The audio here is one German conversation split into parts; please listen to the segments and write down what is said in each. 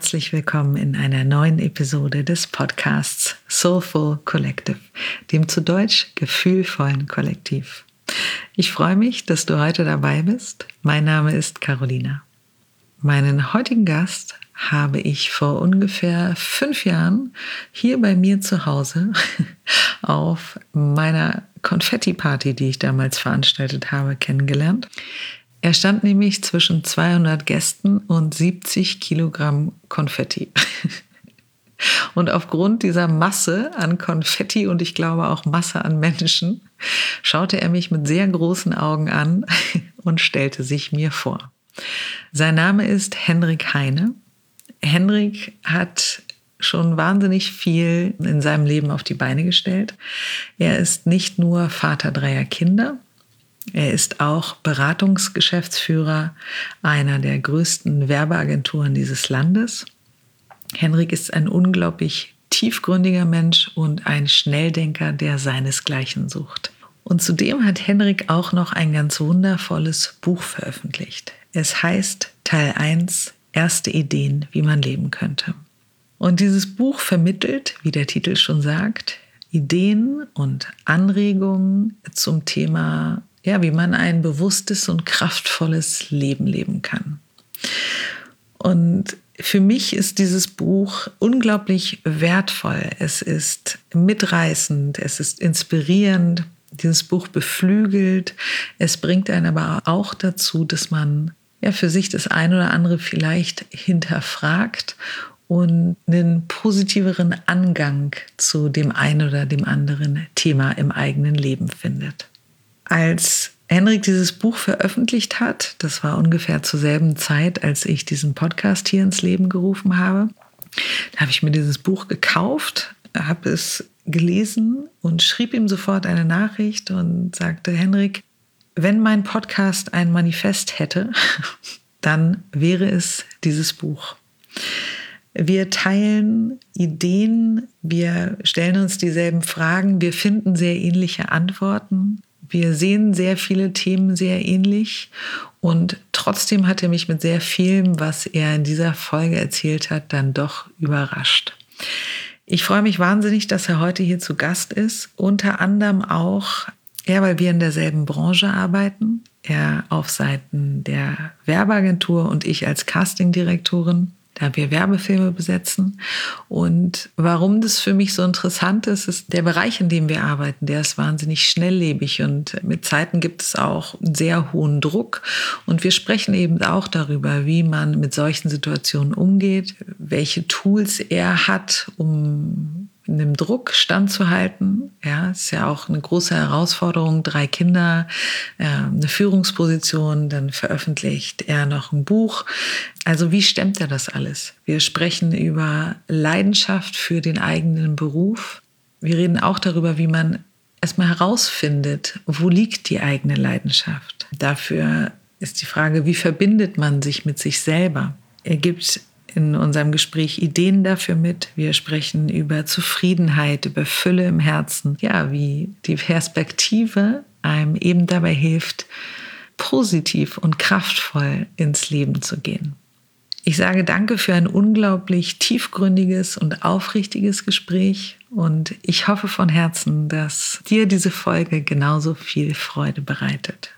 herzlich willkommen in einer neuen Episode des Podcasts Soulful Collective, dem zu Deutsch gefühlvollen Kollektiv. Ich freue mich, dass du heute dabei bist. Mein Name ist Carolina. Meinen heutigen Gast habe ich vor ungefähr 5 Jahren hier bei mir zu Hause auf meiner Konfetti-Party, die ich damals veranstaltet habe, kennengelernt. Er stand nämlich zwischen 200 Gästen und 70 Kilogramm Konfetti. Und aufgrund dieser Masse an Konfetti und ich glaube auch Masse an Menschen, schaute er mich mit sehr großen Augen an und stellte sich mir vor. Sein Name ist Henrik Heine. Henrik hat schon wahnsinnig viel in seinem Leben auf die Beine gestellt. Er ist nicht nur Vater 3 Kinder, er ist auch Beratungsgeschäftsführer einer der größten Werbeagenturen dieses Landes. Henrik ist ein unglaublich tiefgründiger Mensch und ein Schnelldenker, der seinesgleichen sucht. Und zudem hat Henrik auch noch ein ganz wundervolles Buch veröffentlicht. Es heißt Teil 1, Erste Ideen, wie man leben könnte. Und dieses Buch vermittelt, wie der Titel schon sagt, Ideen und Anregungen zum Thema, wie man ein bewusstes und kraftvolles Leben leben kann. Und für mich ist dieses Buch unglaublich wertvoll. Es ist mitreißend, es ist inspirierend. Dieses Buch beflügelt. Es bringt einen aber auch dazu, dass man für sich das eine oder andere vielleicht hinterfragt und einen positiveren Angang zu dem einen oder dem anderen Thema im eigenen Leben findet. Als Henrik dieses Buch veröffentlicht hat, das war ungefähr zur selben Zeit, als ich diesen Podcast hier ins Leben gerufen habe, da habe ich mir dieses Buch gekauft, habe es gelesen und schrieb ihm sofort eine Nachricht und sagte: Henrik, wenn mein Podcast ein Manifest hätte, dann wäre es dieses Buch. Wir teilen Ideen, wir stellen uns dieselben Fragen, wir finden sehr ähnliche Antworten. Wir sehen sehr viele Themen sehr ähnlich und trotzdem hat er mich mit sehr vielem, was er in dieser Folge erzählt hat, dann doch überrascht. Ich freue mich wahnsinnig, dass er heute hier zu Gast ist, unter anderem auch, weil wir in derselben Branche arbeiten. Er auf Seiten der Werbeagentur und ich als Castingdirektorin, da wir Werbefilme besetzen. Und warum das für mich so interessant ist, ist der Bereich, in dem wir arbeiten, der ist wahnsinnig schnelllebig und mit Zeiten gibt es auch einen sehr hohen Druck. Und wir sprechen eben auch darüber, wie man mit solchen Situationen umgeht, welche Tools er hat, um dem Druck standzuhalten. Es ist ja auch eine große Herausforderung, 3 Kinder, eine Führungsposition, dann veröffentlicht er noch ein Buch. Also wie stemmt er das alles? Wir sprechen über Leidenschaft für den eigenen Beruf. Wir reden auch darüber, wie man erstmal herausfindet, wo liegt die eigene Leidenschaft. Dafür ist die Frage, wie verbindet man sich mit sich selber? Er gibt in unserem Gespräch Ideen dafür mit. Wir sprechen über Zufriedenheit, über Fülle im Herzen. Wie die Perspektive einem eben dabei hilft, positiv und kraftvoll ins Leben zu gehen. Ich sage danke für ein unglaublich tiefgründiges und aufrichtiges Gespräch und ich hoffe von Herzen, dass dir diese Folge genauso viel Freude bereitet.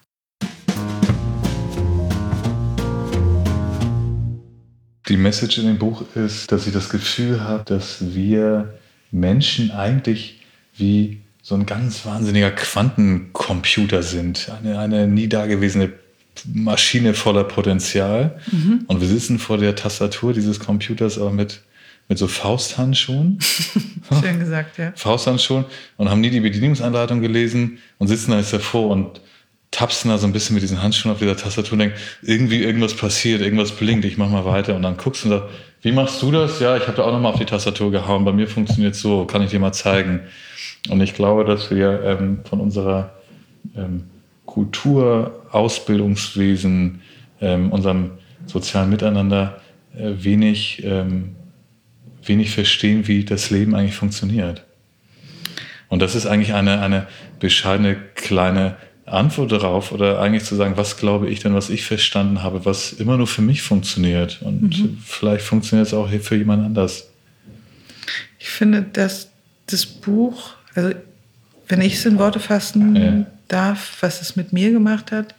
Die Message in dem Buch ist, dass ich das Gefühl habe, dass wir Menschen eigentlich wie so ein ganz wahnsinniger Quantencomputer sind. Eine nie dagewesene Maschine voller Potenzial. Mhm. Und wir sitzen vor der Tastatur dieses Computers aber mit so Fausthandschuhen. Schön gesagt, ja. Fausthandschuhen und haben nie die Bedienungsanleitung gelesen und sitzen da jetzt davor und tapsen da so ein bisschen mit diesen Handschuhen auf dieser Tastatur und denken, irgendwas passiert, irgendwas blinkt, ich mach mal weiter. Und dann guckst du und sagst, wie machst du das? Ja, ich habe da auch nochmal auf die Tastatur gehauen, bei mir funktioniert so, kann ich dir mal zeigen. Und ich glaube, dass wir von unserer Kultur, Ausbildungswesen, unserem sozialen Miteinander wenig verstehen, wie das Leben eigentlich funktioniert. Und das ist eigentlich eine bescheidene kleine Antwort darauf oder eigentlich zu sagen, was glaube ich denn, was ich verstanden habe, was immer nur für mich funktioniert. Und vielleicht funktioniert es auch für jemand anders. Ich finde, dass das Buch, also wenn ich es in Worte fassen darf, was es mit mir gemacht hat,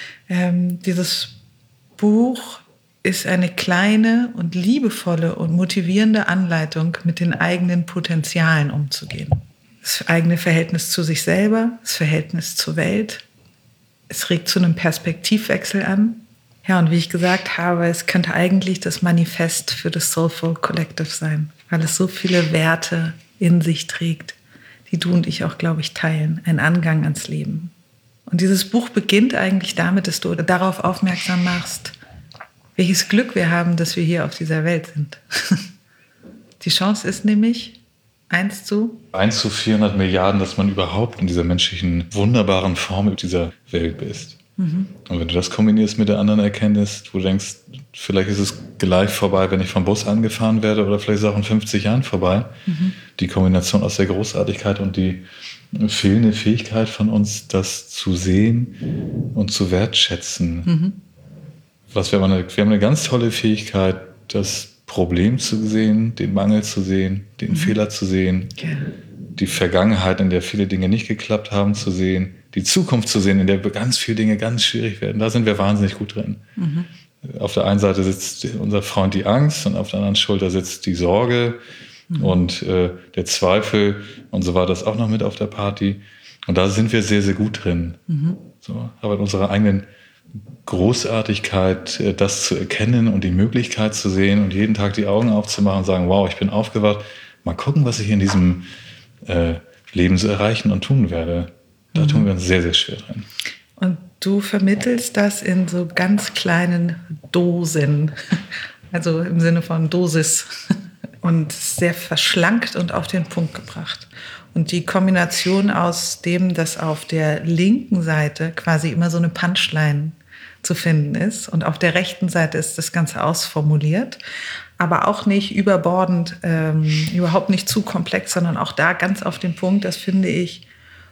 dieses Buch ist eine kleine und liebevolle und motivierende Anleitung, mit den eigenen Potenzialen umzugehen. Das eigene Verhältnis zu sich selber, das Verhältnis zur Welt. Es regt zu einem Perspektivwechsel an. Ja, und wie ich gesagt habe, es könnte eigentlich das Manifest für das Soulful Collective sein, weil es so viele Werte in sich trägt, die du und ich auch, glaube ich, teilen. Ein Angang ans Leben. Und dieses Buch beginnt eigentlich damit, dass du darauf aufmerksam machst, welches Glück wir haben, dass wir hier auf dieser Welt sind. Die Chance ist nämlich 1 zu 400 Milliarden, dass man überhaupt in dieser menschlichen, wunderbaren Form dieser Welt ist. Und wenn du das kombinierst mit der anderen Erkenntnis, wo du denkst, vielleicht ist es gleich vorbei, wenn ich vom Bus angefahren werde oder vielleicht ist es auch in 50 Jahren vorbei. Die Kombination aus der Großartigkeit und die fehlende Fähigkeit von uns, das zu sehen und zu wertschätzen. Wir haben eine ganz tolle Fähigkeit, das Problem zu sehen, den Mangel zu sehen, den Fehler zu sehen, die Vergangenheit, in der viele Dinge nicht geklappt haben, zu sehen, die Zukunft zu sehen, in der ganz viele Dinge ganz schwierig werden. Da sind wir wahnsinnig gut drin. Auf der einen Seite sitzt unser Freund die Angst und auf der anderen Schulter sitzt die Sorge und der Zweifel, und so war das auch noch mit auf der Party. Und da sind wir sehr, sehr gut drin. So, aber in unserer eigenen Großartigkeit, das zu erkennen und die Möglichkeit zu sehen und jeden Tag die Augen aufzumachen und sagen, wow, ich bin aufgewacht, mal gucken, was ich in diesem Leben so erreichen und tun werde. Da tun wir uns sehr, sehr schwer drin. Und du vermittelst das in so ganz kleinen Dosen, also im Sinne von Dosis, und sehr verschlankt und auf den Punkt gebracht. Und die Kombination aus dem, dass auf der linken Seite quasi immer so eine Punchline zu finden ist und auf der rechten Seite ist das Ganze ausformuliert, aber auch nicht überbordend, überhaupt nicht zu komplex, sondern auch da ganz auf den Punkt, das finde ich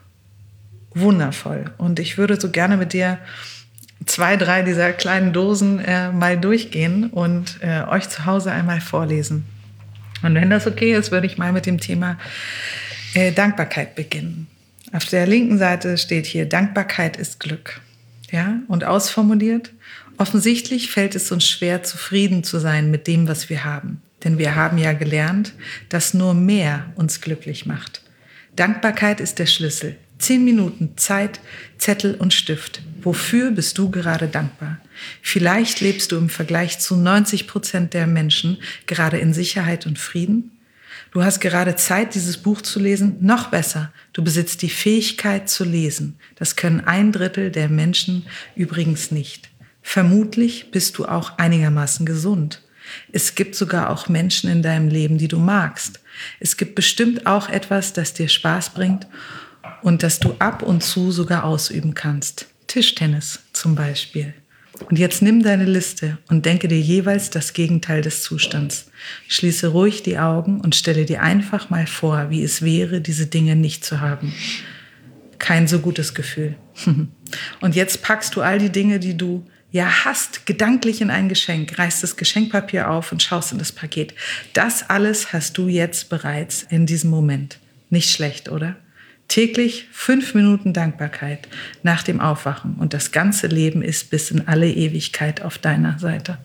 wundervoll. Und ich würde so gerne mit dir 2, 3 dieser kleinen Dosen mal durchgehen und euch zu Hause einmal vorlesen. Und wenn das okay ist, würde ich mal mit dem Thema Dankbarkeit beginnen. Auf der linken Seite steht hier, Dankbarkeit ist Glück. Ja, und ausformuliert, offensichtlich fällt es uns schwer, zufrieden zu sein mit dem, was wir haben. Denn wir haben ja gelernt, dass nur mehr uns glücklich macht. Dankbarkeit ist der Schlüssel. 10 Minuten Zeit, Zettel und Stift. Wofür bist du gerade dankbar? Vielleicht lebst du im Vergleich zu 90% der Menschen gerade in Sicherheit und Frieden. Du hast gerade Zeit, dieses Buch zu lesen. Noch besser, du besitzt die Fähigkeit zu lesen. Das können 1/3 der Menschen übrigens nicht. Vermutlich bist du auch einigermaßen gesund. Es gibt sogar auch Menschen in deinem Leben, die du magst. Es gibt bestimmt auch etwas, das dir Spaß bringt und das du ab und zu sogar ausüben kannst. Tischtennis zum Beispiel. Und jetzt nimm deine Liste und denke dir jeweils das Gegenteil des Zustands. Schließe ruhig die Augen und stelle dir einfach mal vor, wie es wäre, diese Dinge nicht zu haben. Kein so gutes Gefühl. Und jetzt packst du all die Dinge, die du ja hast, gedanklich in ein Geschenk, reißt das Geschenkpapier auf und schaust in das Paket. Das alles hast du jetzt bereits in diesem Moment. Nicht schlecht, oder? Täglich 5 Minuten Dankbarkeit nach dem Aufwachen und das ganze Leben ist bis in alle Ewigkeit auf deiner Seite.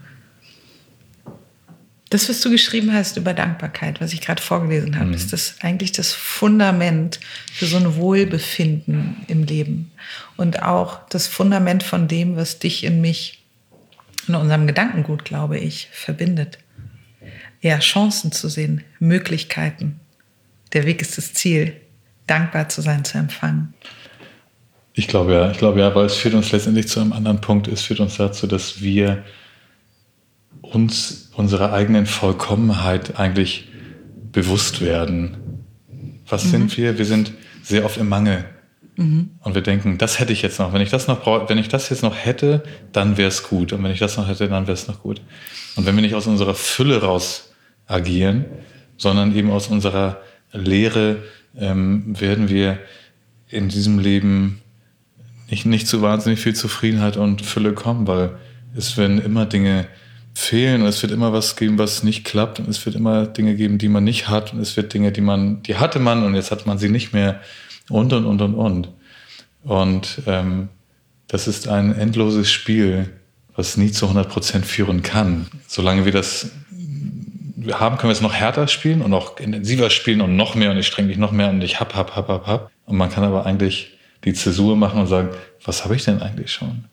Das, was du geschrieben hast über Dankbarkeit, was ich gerade vorgelesen habe, ist das eigentlich das Fundament für so ein Wohlbefinden im Leben und auch das Fundament von dem, was dich und mich in unserem Gedankengut, glaube ich, verbindet. Ja, Chancen zu sehen, Möglichkeiten. Der Weg ist das Ziel. Dankbar zu sein, zu empfangen. Ich glaube ja, weil es führt uns letztendlich zu einem anderen Punkt. Es führt uns dazu, dass wir uns unserer eigenen Vollkommenheit eigentlich bewusst werden. Was sind wir? Wir sind sehr oft im Mangel. Und wir denken, das hätte ich jetzt noch. Wenn ich das jetzt noch hätte, dann wäre es gut. Und wenn ich das noch hätte, dann wäre es noch gut. Und wenn wir nicht aus unserer Fülle raus agieren, sondern eben aus unserer Leere, werden wir in diesem Leben nicht zu wahnsinnig viel Zufriedenheit und Fülle kommen, weil es werden immer Dinge fehlen und es wird immer was geben, was nicht klappt und es wird immer Dinge geben, die man nicht hat und es wird Dinge, die hatte man und jetzt hat man sie nicht mehr und. Und das ist ein endloses Spiel, was nie zu 100% führen kann. Solange wir das haben, können wir es noch härter spielen und noch intensiver spielen und noch mehr und ich streng dich noch mehr und ich hab. Und man kann aber eigentlich die Zäsur machen und sagen, was habe ich denn eigentlich schon?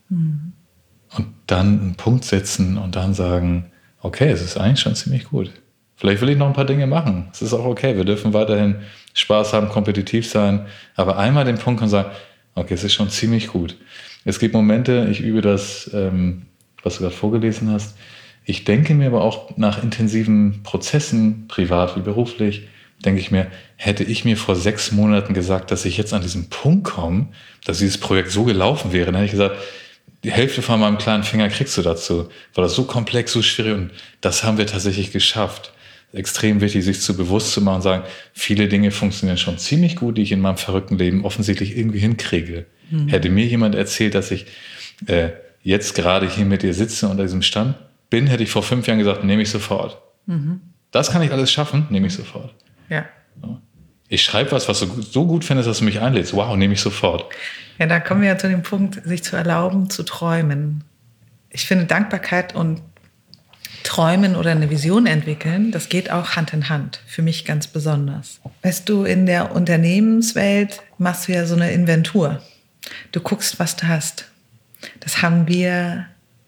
Und dann einen Punkt setzen und dann sagen, okay, es ist eigentlich schon ziemlich gut. Vielleicht will ich noch ein paar Dinge machen. Es ist auch okay, wir dürfen weiterhin Spaß haben, kompetitiv sein, aber einmal den Punkt und sagen, okay, es ist schon ziemlich gut. Es gibt Momente, ich übe das, was du gerade vorgelesen hast. Ich denke mir aber auch nach intensiven Prozessen, privat wie beruflich, denke ich mir, hätte ich mir vor 6 Monaten gesagt, dass ich jetzt an diesen Punkt komme, dass dieses Projekt so gelaufen wäre, dann hätte ich gesagt, die Hälfte von meinem kleinen Finger kriegst du dazu, weil das so komplex, so schwierig und das haben wir tatsächlich geschafft. Extrem wichtig, sich zu bewusst zu machen und sagen, viele Dinge funktionieren schon ziemlich gut, die ich in meinem verrückten Leben offensichtlich irgendwie hinkriege. Hätte mir jemand erzählt, dass ich jetzt gerade hier mit dir sitze unter diesem Stand bin, hätte ich vor 5 Jahren gesagt, nehme ich sofort. Das kann ich alles schaffen, nehme ich sofort. Ja. Ich schreibe was du so gut findest, dass du mich einlädst. Wow, nehme ich sofort. Ja, da kommen wir ja zu dem Punkt, sich zu erlauben, zu träumen. Ich finde, Dankbarkeit und Träumen oder eine Vision entwickeln, das geht auch Hand in Hand, für mich ganz besonders. Weißt du, in der Unternehmenswelt machst du ja so eine Inventur. Du guckst, was du hast. Das haben wir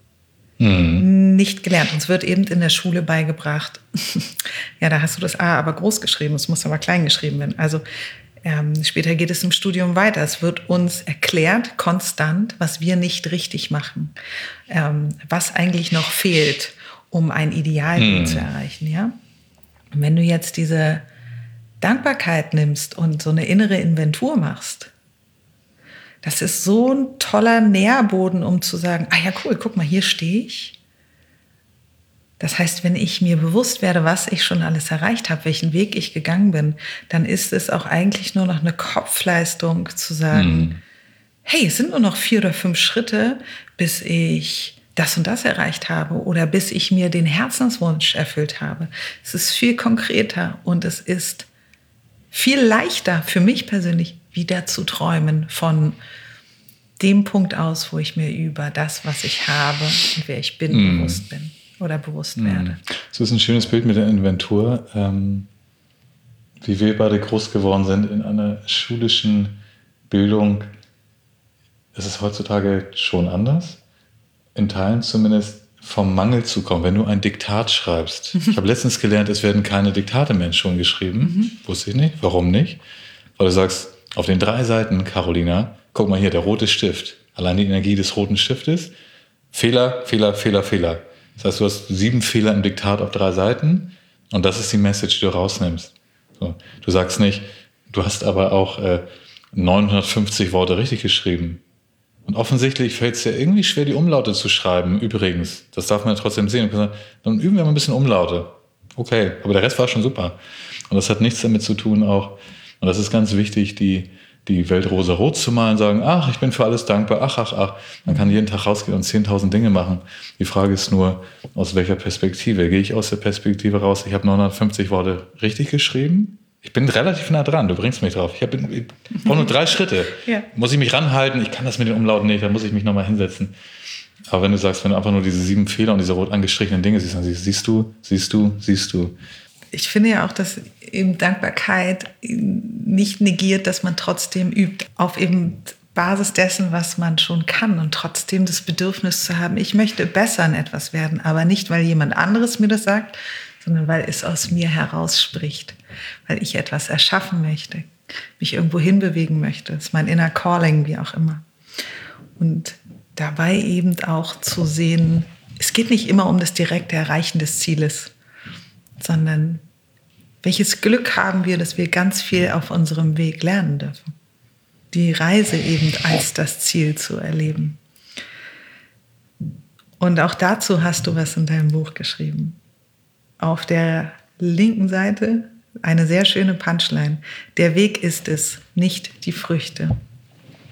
nicht gelernt. Uns wird eben in der Schule beigebracht, ja, da hast du das A aber groß geschrieben, es muss aber klein geschrieben werden. Also später geht es im Studium weiter. Es wird uns erklärt, konstant, was wir nicht richtig machen, was eigentlich noch fehlt, um ein Ideal zu erreichen. Ja? Und wenn du jetzt diese Dankbarkeit nimmst und so eine innere Inventur machst, das ist so ein toller Nährboden, um zu sagen, ah ja cool, guck mal, hier stehe ich. Das heißt, wenn ich mir bewusst werde, was ich schon alles erreicht habe, welchen Weg ich gegangen bin, dann ist es auch eigentlich nur noch eine Kopfleistung zu sagen, hey, es sind nur noch 4 oder 5 Schritte, bis ich das und das erreicht habe oder bis ich mir den Herzenswunsch erfüllt habe. Es ist viel konkreter und es ist viel leichter für mich persönlich, wieder zu träumen von dem Punkt aus, wo ich mir über das, was ich habe und wer ich bin, bewusst bin oder bewusst werde. Das ist ein schönes Bild mit der Inventur, wie wir beide groß geworden sind in einer schulischen Bildung. Es ist heutzutage schon anders, in Teilen zumindest vom Mangel zu kommen. Wenn du ein Diktat schreibst, ich habe letztens gelernt, es werden keine Diktate mehr in Schulen geschrieben, wusste ich nicht, warum nicht? Weil du sagst, auf den 3 Seiten, Carolina, guck mal hier, der rote Stift, allein die Energie des roten Stiftes, Fehler. Das heißt, du hast 7 Fehler im Diktat auf 3 Seiten und das ist die Message, die du rausnimmst. So. Du sagst nicht, du hast aber auch 950 Worte richtig geschrieben. Und offensichtlich fällt es dir irgendwie schwer, die Umlaute zu schreiben. Übrigens, das darf man ja trotzdem sehen. Dann üben wir mal ein bisschen Umlaute. Okay, aber der Rest war schon super. Und das hat nichts damit zu tun auch, und das ist ganz wichtig, die Welt rosa-rot zu malen, sagen, ach, ich bin für alles dankbar, ach. Man kann jeden Tag rausgehen und 10.000 Dinge machen. Die Frage ist nur, aus welcher Perspektive? Gehe ich aus der Perspektive raus, ich habe 950 Worte richtig geschrieben? Ich bin relativ nah dran, du bringst mich drauf. Ich brauche nur 3 Schritte. Ja. Muss ich mich ranhalten? Ich kann das mit den Umlauten nicht, da muss ich mich nochmal hinsetzen. Aber wenn du sagst, wenn du einfach nur diese 7 Fehler und diese rot angestrichenen Dinge siehst, dann siehst du. Ich finde ja auch, dass eben Dankbarkeit nicht negiert, dass man trotzdem übt, auf eben Basis dessen, was man schon kann und trotzdem das Bedürfnis zu haben, ich möchte besser in etwas werden, aber nicht, weil jemand anderes mir das sagt, sondern weil es aus mir herausspricht, weil ich etwas erschaffen möchte, mich irgendwo hinbewegen möchte. Das ist mein inner Calling, wie auch immer. Und dabei eben auch zu sehen, es geht nicht immer um das direkte Erreichen des Zieles, sondern welches Glück haben wir, dass wir ganz viel auf unserem Weg lernen dürfen. Die Reise eben als das Ziel zu erleben. Und auch dazu hast du was in deinem Buch geschrieben. Auf der linken Seite eine sehr schöne Punchline. Der Weg ist es, nicht die Früchte.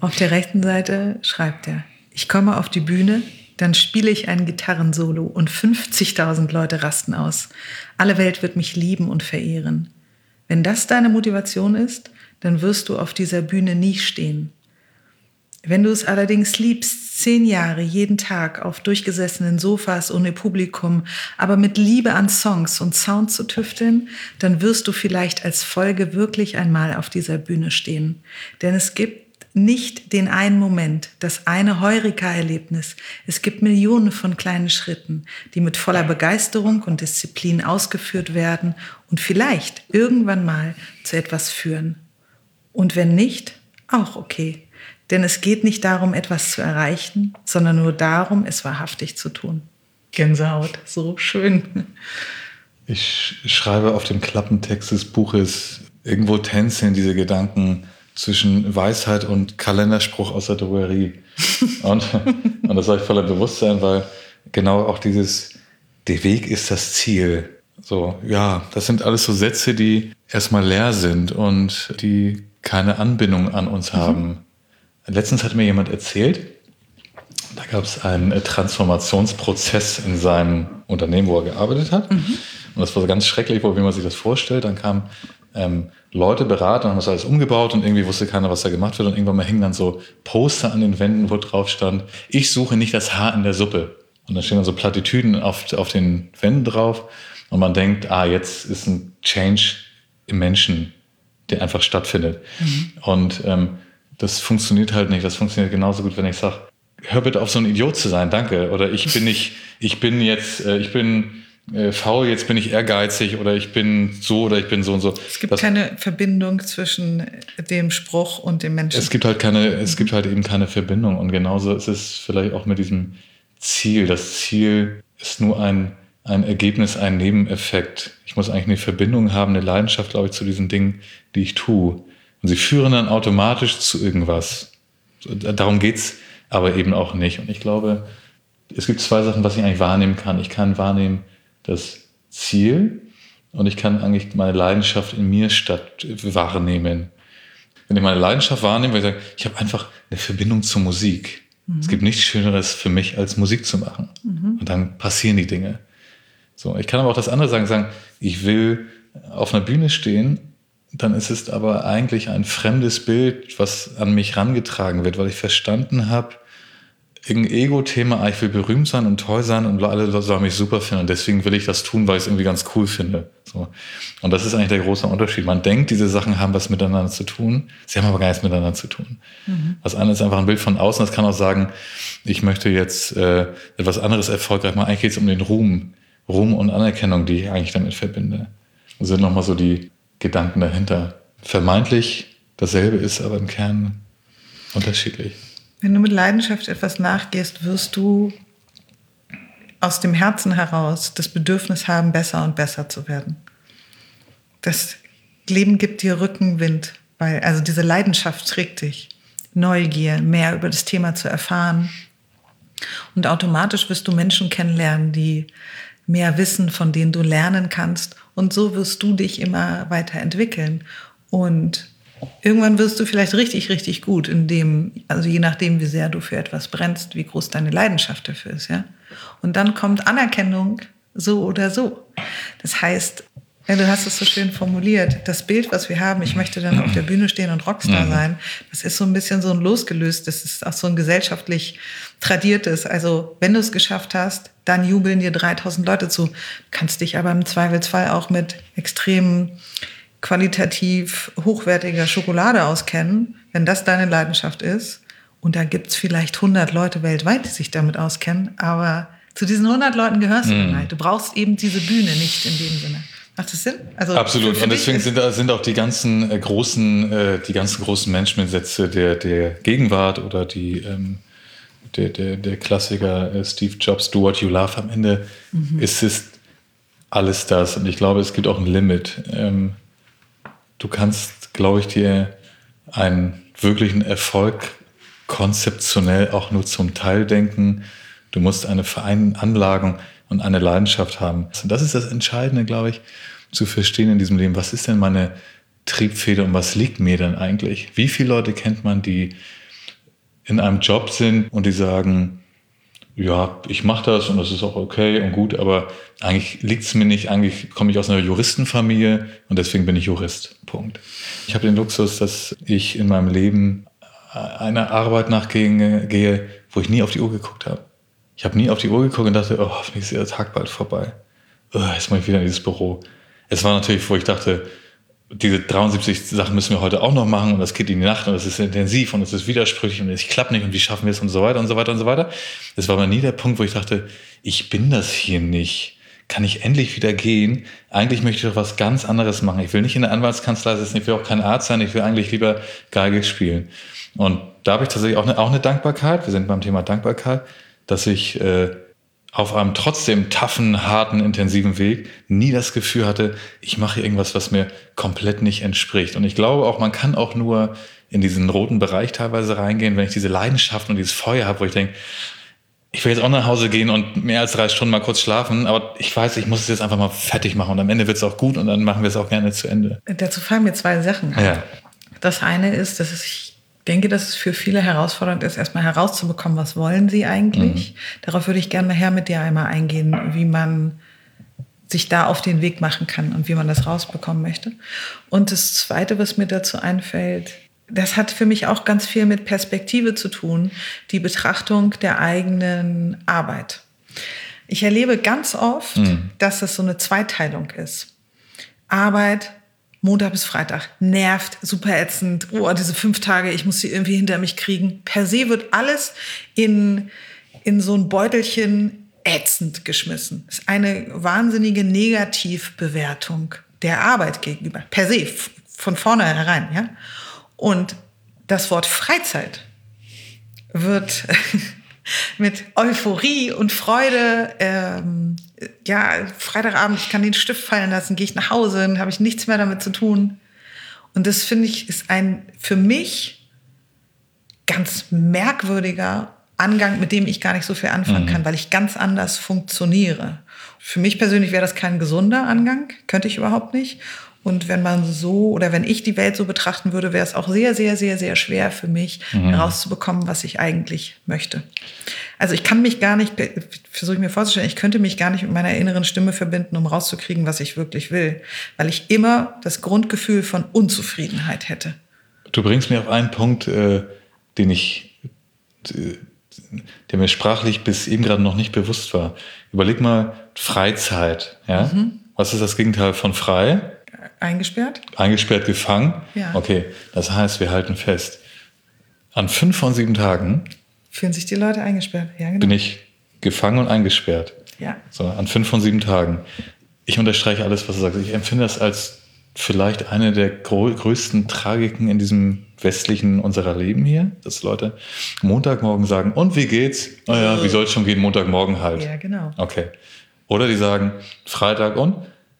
Auf der rechten Seite schreibt er: Ich komme auf die Bühne, dann spiele ich ein Gitarrensolo und 50.000 Leute rasten aus. Alle Welt wird mich lieben und verehren. Wenn das deine Motivation ist, dann wirst du auf dieser Bühne nie stehen. Wenn du es allerdings liebst, 10 Jahre jeden Tag auf durchgesessenen Sofas ohne Publikum, aber mit Liebe an Songs und Sound zu tüfteln, dann wirst du vielleicht als Folge wirklich einmal auf dieser Bühne stehen. Denn es gibt nicht den einen Moment, das eine Heureka-Erlebnis. Es gibt Millionen von kleinen Schritten, die mit voller Begeisterung und Disziplin ausgeführt werden und vielleicht irgendwann mal zu etwas führen. Und wenn nicht, auch okay. Denn es geht nicht darum, etwas zu erreichen, sondern nur darum, es wahrhaftig zu tun. Gänsehaut, so schön. Ich schreibe auf dem Klappentext des Buches, irgendwo tänzeln diese Gedanken zwischen Weisheit und Kalenderspruch aus der Drogerie. Und das sage ich voller Bewusstsein, weil genau auch dieses, der Weg ist das Ziel. So, ja, das sind alles so Sätze, die erstmal leer sind und die keine Anbindung an uns haben. Letztens hat mir jemand erzählt, da gab es einen Transformationsprozess in seinem Unternehmen, wo er gearbeitet hat. Und das war so ganz schrecklich, wie man sich das vorstellt. Dann kamen Leute beraten und haben das alles umgebaut und irgendwie wusste keiner, was da gemacht wird. Und irgendwann mal hingen dann so Poster an den Wänden, wo drauf stand: Ich suche nicht das Haar in der Suppe. Und dann stehen dann so Plattitüden auf den Wänden drauf. Und man denkt, jetzt ist ein Change im Menschen, der einfach stattfindet. Und das funktioniert halt nicht. Das funktioniert genauso gut, wenn ich sage, hör bitte auf, so ein Idiot zu sein, danke. Oder ich bin faul, jetzt bin ich ehrgeizig, oder ich bin so oder ich bin so und so. Es gibt keine Verbindung zwischen dem Spruch und dem Menschen. Es gibt halt eben keine Verbindung. Und genauso ist es vielleicht auch mit diesem Ziel. Das Ziel ist nur ein Ergebnis, ein Nebeneffekt. Ich muss eigentlich eine Verbindung haben, eine Leidenschaft, glaube ich, zu diesen Dingen, die ich tue. Und sie führen dann automatisch zu irgendwas. Darum geht's aber eben auch nicht. Und ich glaube, es gibt 2 Sachen, was ich eigentlich wahrnehmen kann. Ich kann wahrnehmen das Ziel und ich kann eigentlich meine Leidenschaft in mir wahrnehmen. Wenn ich meine Leidenschaft wahrnehme, weil ich sage, ich habe einfach eine Verbindung zur Musik. Es gibt nichts Schöneres für mich, als Musik zu machen. Und dann passieren die Dinge. So, ich kann aber auch das andere sagen, ich will auf einer Bühne stehen, dann ist es aber eigentlich ein fremdes Bild, was an mich rangetragen wird, weil ich verstanden habe, irgendein Ego-Thema, ich will berühmt sein und toll sein und alle sollen mich super finden und deswegen will ich das tun, weil ich es irgendwie ganz cool finde. So. Und das ist eigentlich der große Unterschied. Man denkt, diese Sachen haben was miteinander zu tun, sie haben aber gar nichts miteinander zu tun. Das eine ist einfach ein Bild von außen, das kann auch sagen, ich möchte jetzt etwas anderes erfolgreich machen. Eigentlich geht es um den Ruhm und Anerkennung, die ich eigentlich damit verbinde. Das sind nochmal so die Gedanken dahinter. Vermeintlich dasselbe ist, aber im Kern unterschiedlich. Wenn du mit Leidenschaft etwas nachgehst, wirst du aus dem Herzen heraus das Bedürfnis haben, besser und besser zu werden. Das Leben gibt dir Rückenwind, also diese Leidenschaft trägt dich. Neugier, mehr über das Thema zu erfahren. Und automatisch wirst du Menschen kennenlernen, die mehr wissen, von denen du lernen kannst. Und so wirst du dich immer weiterentwickeln. Und irgendwann wirst du vielleicht richtig, richtig gut also je nachdem, wie sehr du für etwas brennst, wie groß deine Leidenschaft dafür ist, ja. Und dann kommt Anerkennung so oder so. Das heißt, du hast es so schön formuliert, das Bild, was wir haben, ich möchte dann auf der Bühne stehen und Rockstar sein, das ist so ein bisschen so ein losgelöst, das ist auch so ein gesellschaftlich tradiertes. Also wenn du es geschafft hast, dann jubeln dir 3000 Leute zu. Du kannst dich aber im Zweifelsfall auch mit extrem qualitativ hochwertiger Schokolade auskennen, wenn das deine Leidenschaft ist. Und da gibt es vielleicht 100 Leute weltweit, die sich damit auskennen, aber zu diesen 100 Leuten gehörst du dann halt. Du brauchst eben diese Bühne nicht in dem Sinne. Macht das Sinn? Also absolut. Und deswegen sind auch die ganzen großen Managementsätze der Gegenwart oder der Klassiker Steve Jobs, do what you love, am Ende ist es alles das. Und ich glaube, es gibt auch ein Limit. Du kannst, glaube ich, dir einen wirklichen Erfolg konzeptionell auch nur zum Teil denken. Du musst eine Veranlagung und eine Leidenschaft haben. Und das ist das Entscheidende, glaube ich, zu verstehen in diesem Leben. Was ist denn meine Triebfeder und was liegt mir denn eigentlich? Wie viele Leute kennt man, die in einem Job sind und die sagen, ja, ich mache das und das ist auch okay und gut, aber eigentlich liegt es mir nicht, eigentlich komme ich aus einer Juristenfamilie und deswegen bin ich Jurist. Punkt. Ich habe den Luxus, dass ich in meinem Leben einer Arbeit nachgehe, wo ich nie auf die Uhr geguckt habe. Ich habe nie auf die Uhr geguckt und dachte, oh, hoffentlich ist der Tag bald vorbei. Jetzt muss ich wieder in dieses Büro. Es war natürlich, wo ich dachte, diese 73 Sachen müssen wir heute auch noch machen und das geht in die Nacht und das ist intensiv und es ist widersprüchlich und es klappt nicht und wie schaffen wir es und so weiter und so weiter und so weiter. Das war aber nie der Punkt, wo ich dachte, ich bin das hier nicht. Kann ich endlich wieder gehen? Eigentlich möchte ich doch was ganz anderes machen. Ich will nicht in der Anwaltskanzlei sitzen, ich will auch kein Arzt sein, ich will eigentlich lieber Geige spielen. Und da habe ich tatsächlich auch eine Dankbarkeit, wir sind beim Thema Dankbarkeit, dass ich auf einem trotzdem toughen, harten, intensiven Weg nie das Gefühl hatte, ich mache irgendwas, was mir komplett nicht entspricht. Und ich glaube auch, man kann auch nur in diesen roten Bereich teilweise reingehen, wenn ich diese Leidenschaft und dieses Feuer habe, wo ich denke, ich will jetzt auch nach Hause gehen und mehr als 3 Stunden mal kurz schlafen, aber ich weiß, ich muss es jetzt einfach mal fertig machen und am Ende wird es auch gut und dann machen wir es auch gerne zu Ende. Dazu fallen mir 2 Sachen. Ja. Das eine ist, ich denke, dass es für viele herausfordernd ist, erstmal herauszubekommen, was wollen sie eigentlich. Darauf würde ich gerne nachher mit dir einmal eingehen, wie man sich da auf den Weg machen kann und wie man das rausbekommen möchte. Und das Zweite, was mir dazu einfällt, das hat für mich auch ganz viel mit Perspektive zu tun, die Betrachtung der eigenen Arbeit. Ich erlebe ganz oft, dass das so eine Zweiteilung ist. Arbeit, Montag bis Freitag, nervt, super ätzend, diese 5 Tage, ich muss sie irgendwie hinter mich kriegen. Per se wird alles in so ein Beutelchen ätzend geschmissen. Das ist eine wahnsinnige Negativbewertung der Arbeit gegenüber. Per se, von vornherein, ja. Und das Wort Freizeit wird mit Euphorie und Freude, Freitagabend, ich kann den Stift fallen lassen, gehe ich nach Hause, dann habe ich nichts mehr damit zu tun. Und das, finde ich, ist ein für mich ganz merkwürdiger Angang, mit dem ich gar nicht so viel anfangen kann, weil ich ganz anders funktioniere. Für mich persönlich wäre das kein gesunder Angang, könnte ich überhaupt nicht. Und wenn wenn ich die Welt so betrachten würde, wäre es auch sehr, sehr, sehr, sehr schwer für mich, herauszubekommen, was ich eigentlich möchte. Also ich kann mich gar nicht, versuche ich mir vorzustellen, ich könnte mich gar nicht mit meiner inneren Stimme verbinden, um rauszukriegen, was ich wirklich will. Weil ich immer das Grundgefühl von Unzufriedenheit hätte. Du bringst mir auf einen Punkt, der mir sprachlich bis eben gerade noch nicht bewusst war. Überleg mal, Freizeit. Ja? Was ist das Gegenteil von frei? Eingesperrt? Eingesperrt, gefangen? Ja. Okay, das heißt, wir halten fest. An 5 von 7 Tagen fühlen sich die Leute eingesperrt. Ja, genau. Bin ich gefangen und eingesperrt. Ja. So, an 5 von 7 Tagen. Ich unterstreiche alles, was du sagst. Ich empfinde das als vielleicht eine der größten Tragiken in diesem westlichen unserer Leben hier, dass Leute Montagmorgen sagen, und wie geht's? Naja, wie soll es schon gehen? Montagmorgen halt. Ja, genau. Okay. Oder die sagen, Freitag und?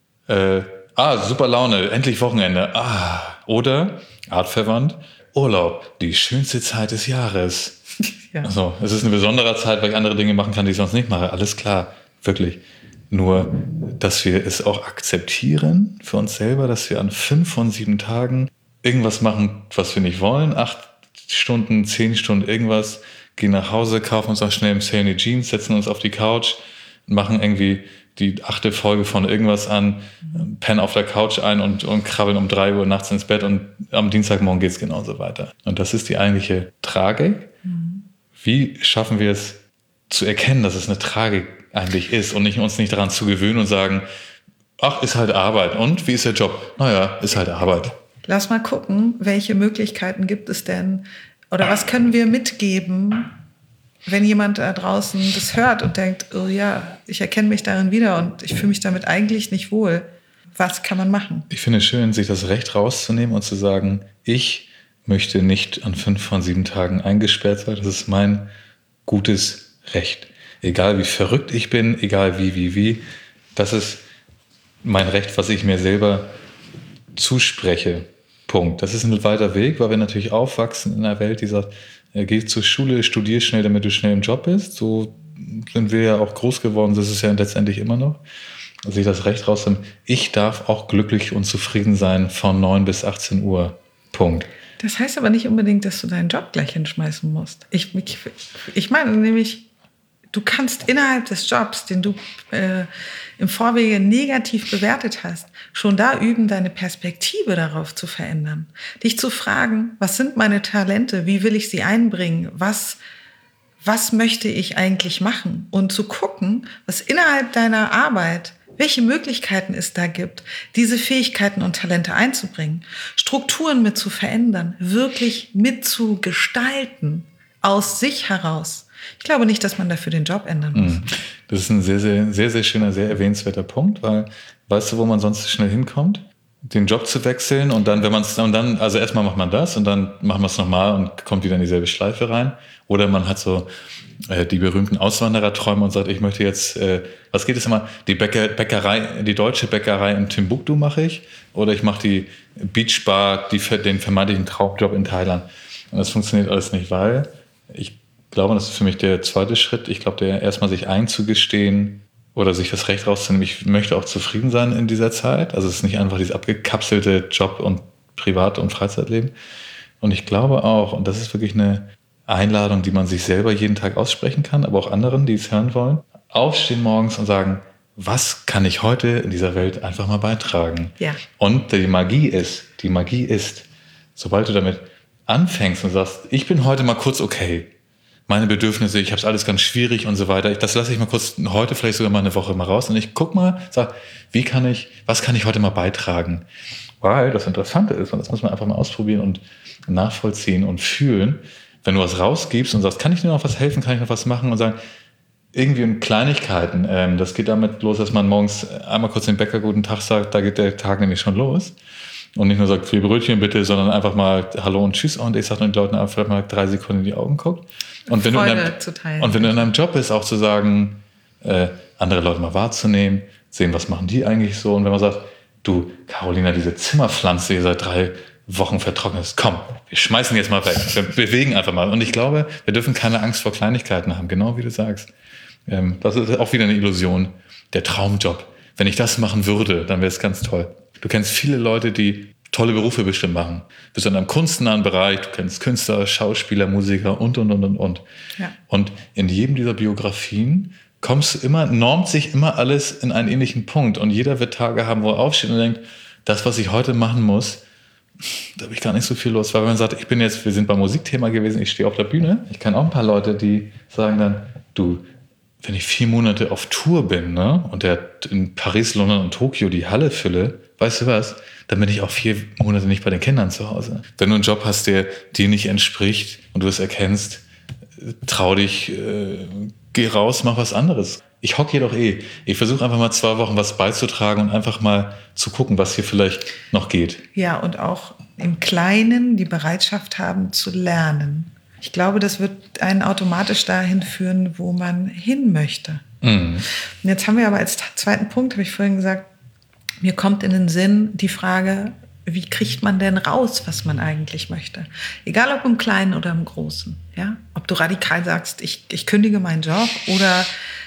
Super Laune, endlich Wochenende. Oder, artverwandt, Urlaub, die schönste Zeit des Jahres. Ja. Also, es ist eine besondere Zeit, weil ich andere Dinge machen kann, die ich sonst nicht mache. Alles klar, wirklich. Nur, dass wir es auch akzeptieren für uns selber, dass wir an 5 von 7 Tagen irgendwas machen, was wir nicht wollen. 8 Stunden, 10 Stunden irgendwas, gehen nach Hause, kaufen uns auch schnell im Sale die Jeans, setzen uns auf die Couch, machen irgendwie die 8. Folge von irgendwas an, pennen auf der Couch ein und krabbeln um 3 Uhr nachts ins Bett und am Dienstagmorgen geht es genauso weiter. Und das ist die eigentliche Tragik. Wie schaffen wir es zu erkennen, dass es eine Tragik eigentlich ist und uns nicht daran zu gewöhnen und sagen, ach, ist halt Arbeit. Und wie ist der Job? Naja, ist halt Arbeit. Lass mal gucken, welche Möglichkeiten gibt es denn oder was können wir mitgeben, wenn jemand da draußen das hört und denkt, oh ja, ich erkenne mich darin wieder und ich fühle mich damit eigentlich nicht wohl. Was kann man machen? Ich finde es schön, sich das Recht rauszunehmen und zu sagen, ich möchte nicht an 5 von 7 Tagen eingesperrt sein. Das ist mein gutes Recht. Egal wie verrückt ich bin, egal wie. Das ist mein Recht, was ich mir selber zuspreche. Punkt. Das ist ein weiter Weg, weil wir natürlich aufwachsen in einer Welt, die sagt, geh zur Schule, studier schnell, damit du schnell im Job bist. So sind wir ja auch groß geworden, das ist ja letztendlich immer noch. Also ich das Recht rausnehmen, ich darf auch glücklich und zufrieden sein von 9 bis 18 Uhr. Punkt. Das heißt aber nicht unbedingt, dass du deinen Job gleich hinschmeißen musst. Ich meine nämlich, du kannst innerhalb des Jobs, den du im Vorwege negativ bewertet hast, schon da üben, deine Perspektive darauf zu verändern. Dich zu fragen, was sind meine Talente, wie will ich sie einbringen, was möchte ich eigentlich machen? Und zu gucken, was innerhalb deiner Arbeit, welche Möglichkeiten es da gibt, diese Fähigkeiten und Talente einzubringen, Strukturen mit zu verändern, wirklich mitzugestalten, aus sich heraus. Ich glaube nicht, dass man dafür den Job ändern muss. Das ist ein sehr, sehr, sehr, sehr schöner, sehr erwähnenswerter Punkt, weil weißt du, wo man sonst schnell hinkommt? Den Job zu wechseln und dann, also erstmal macht man das und dann machen wir es nochmal und kommt wieder in dieselbe Schleife rein. Oder man hat so die berühmten Auswandererträume und sagt, ich möchte jetzt, was geht es immer? Die Bäckerei, die deutsche Bäckerei in Timbuktu mache ich, oder ich mache die Beachbar, den vermeintlichen Traumjob in Thailand. Und das funktioniert alles nicht, weil ich glaube, das ist für mich der zweite Schritt. Ich glaube, der erstmal sich einzugestehen oder sich das Recht rauszunehmen, ich möchte auch zufrieden sein in dieser Zeit. Also es ist nicht einfach dieses abgekapselte Job- und Privat- und Freizeitleben. Und ich glaube auch, und das ist wirklich eine Einladung, die man sich selber jeden Tag aussprechen kann, aber auch anderen, die es hören wollen, aufstehen morgens und sagen, was kann ich heute in dieser Welt einfach mal beitragen? Ja. Und die Magie ist, sobald du damit anfängst und sagst, ich bin heute mal kurz okay, meine Bedürfnisse, ich habe es alles ganz schwierig und so weiter, das lasse ich mal kurz heute, vielleicht sogar mal eine Woche mal raus und ich guck mal, sag, was kann ich heute mal beitragen? Weil das Interessante ist, und das muss man einfach mal ausprobieren und nachvollziehen und fühlen, wenn du was rausgibst und sagst, kann ich dir noch was helfen, kann ich noch was machen und sagen, irgendwie in Kleinigkeiten, das geht damit los, dass man morgens einmal kurz den Bäcker guten Tag sagt, da geht der Tag nämlich schon los. Und nicht nur sagt, 4 Brötchen bitte, sondern einfach mal Hallo und Tschüss. Und ich sage den Leuten einfach vielleicht mal 3 Sekunden in die Augen guckt. Und wenn du in deinem Job bist, auch zu sagen, andere Leute mal wahrzunehmen, sehen, was machen die eigentlich so. Und wenn man sagt, du, Carolina, diese Zimmerpflanze, die seit 3 Wochen vertrocknet ist, komm, wir schmeißen jetzt mal weg. Wir bewegen einfach mal. Und ich glaube, wir dürfen keine Angst vor Kleinigkeiten haben, genau wie du sagst. Das ist auch wieder eine Illusion. Der Traumjob. Wenn ich das machen würde, dann wäre es ganz toll. Du kennst viele Leute, die tolle Berufe bestimmt machen. Du bist in einem kunstnahen Bereich, du kennst Künstler, Schauspieler, Musiker und. Ja. Und in jedem dieser Biografien normt sich immer alles in einen ähnlichen Punkt. Und jeder wird Tage haben, wo er aufsteht und denkt, das, was ich heute machen muss, da habe ich gar nicht so viel los. Weil wenn man sagt, wir sind beim Musikthema gewesen, ich stehe auf der Bühne. Ich kenne auch ein paar Leute, die sagen dann, du, wenn ich 4 Monate auf Tour bin, ne, und in Paris, London und Tokio die Halle fülle, weißt du was, dann bin ich auch 4 Monate nicht bei den Kindern zu Hause. Wenn du einen Job hast, der dir nicht entspricht und du es erkennst, trau dich, geh raus, mach was anderes. Ich hocke jedoch Ich versuche einfach mal 2 Wochen was beizutragen und einfach mal zu gucken, was hier vielleicht noch geht. Ja, und auch im Kleinen die Bereitschaft haben zu lernen. Ich glaube, das wird einen automatisch dahin führen, wo man hin möchte. Und jetzt haben wir aber als zweiten Punkt, habe ich vorhin gesagt, mir kommt in den Sinn die Frage, wie kriegt man denn raus, was man eigentlich möchte? Egal ob im Kleinen oder im Großen. Ja? Ob du radikal sagst, ich kündige meinen Job, oder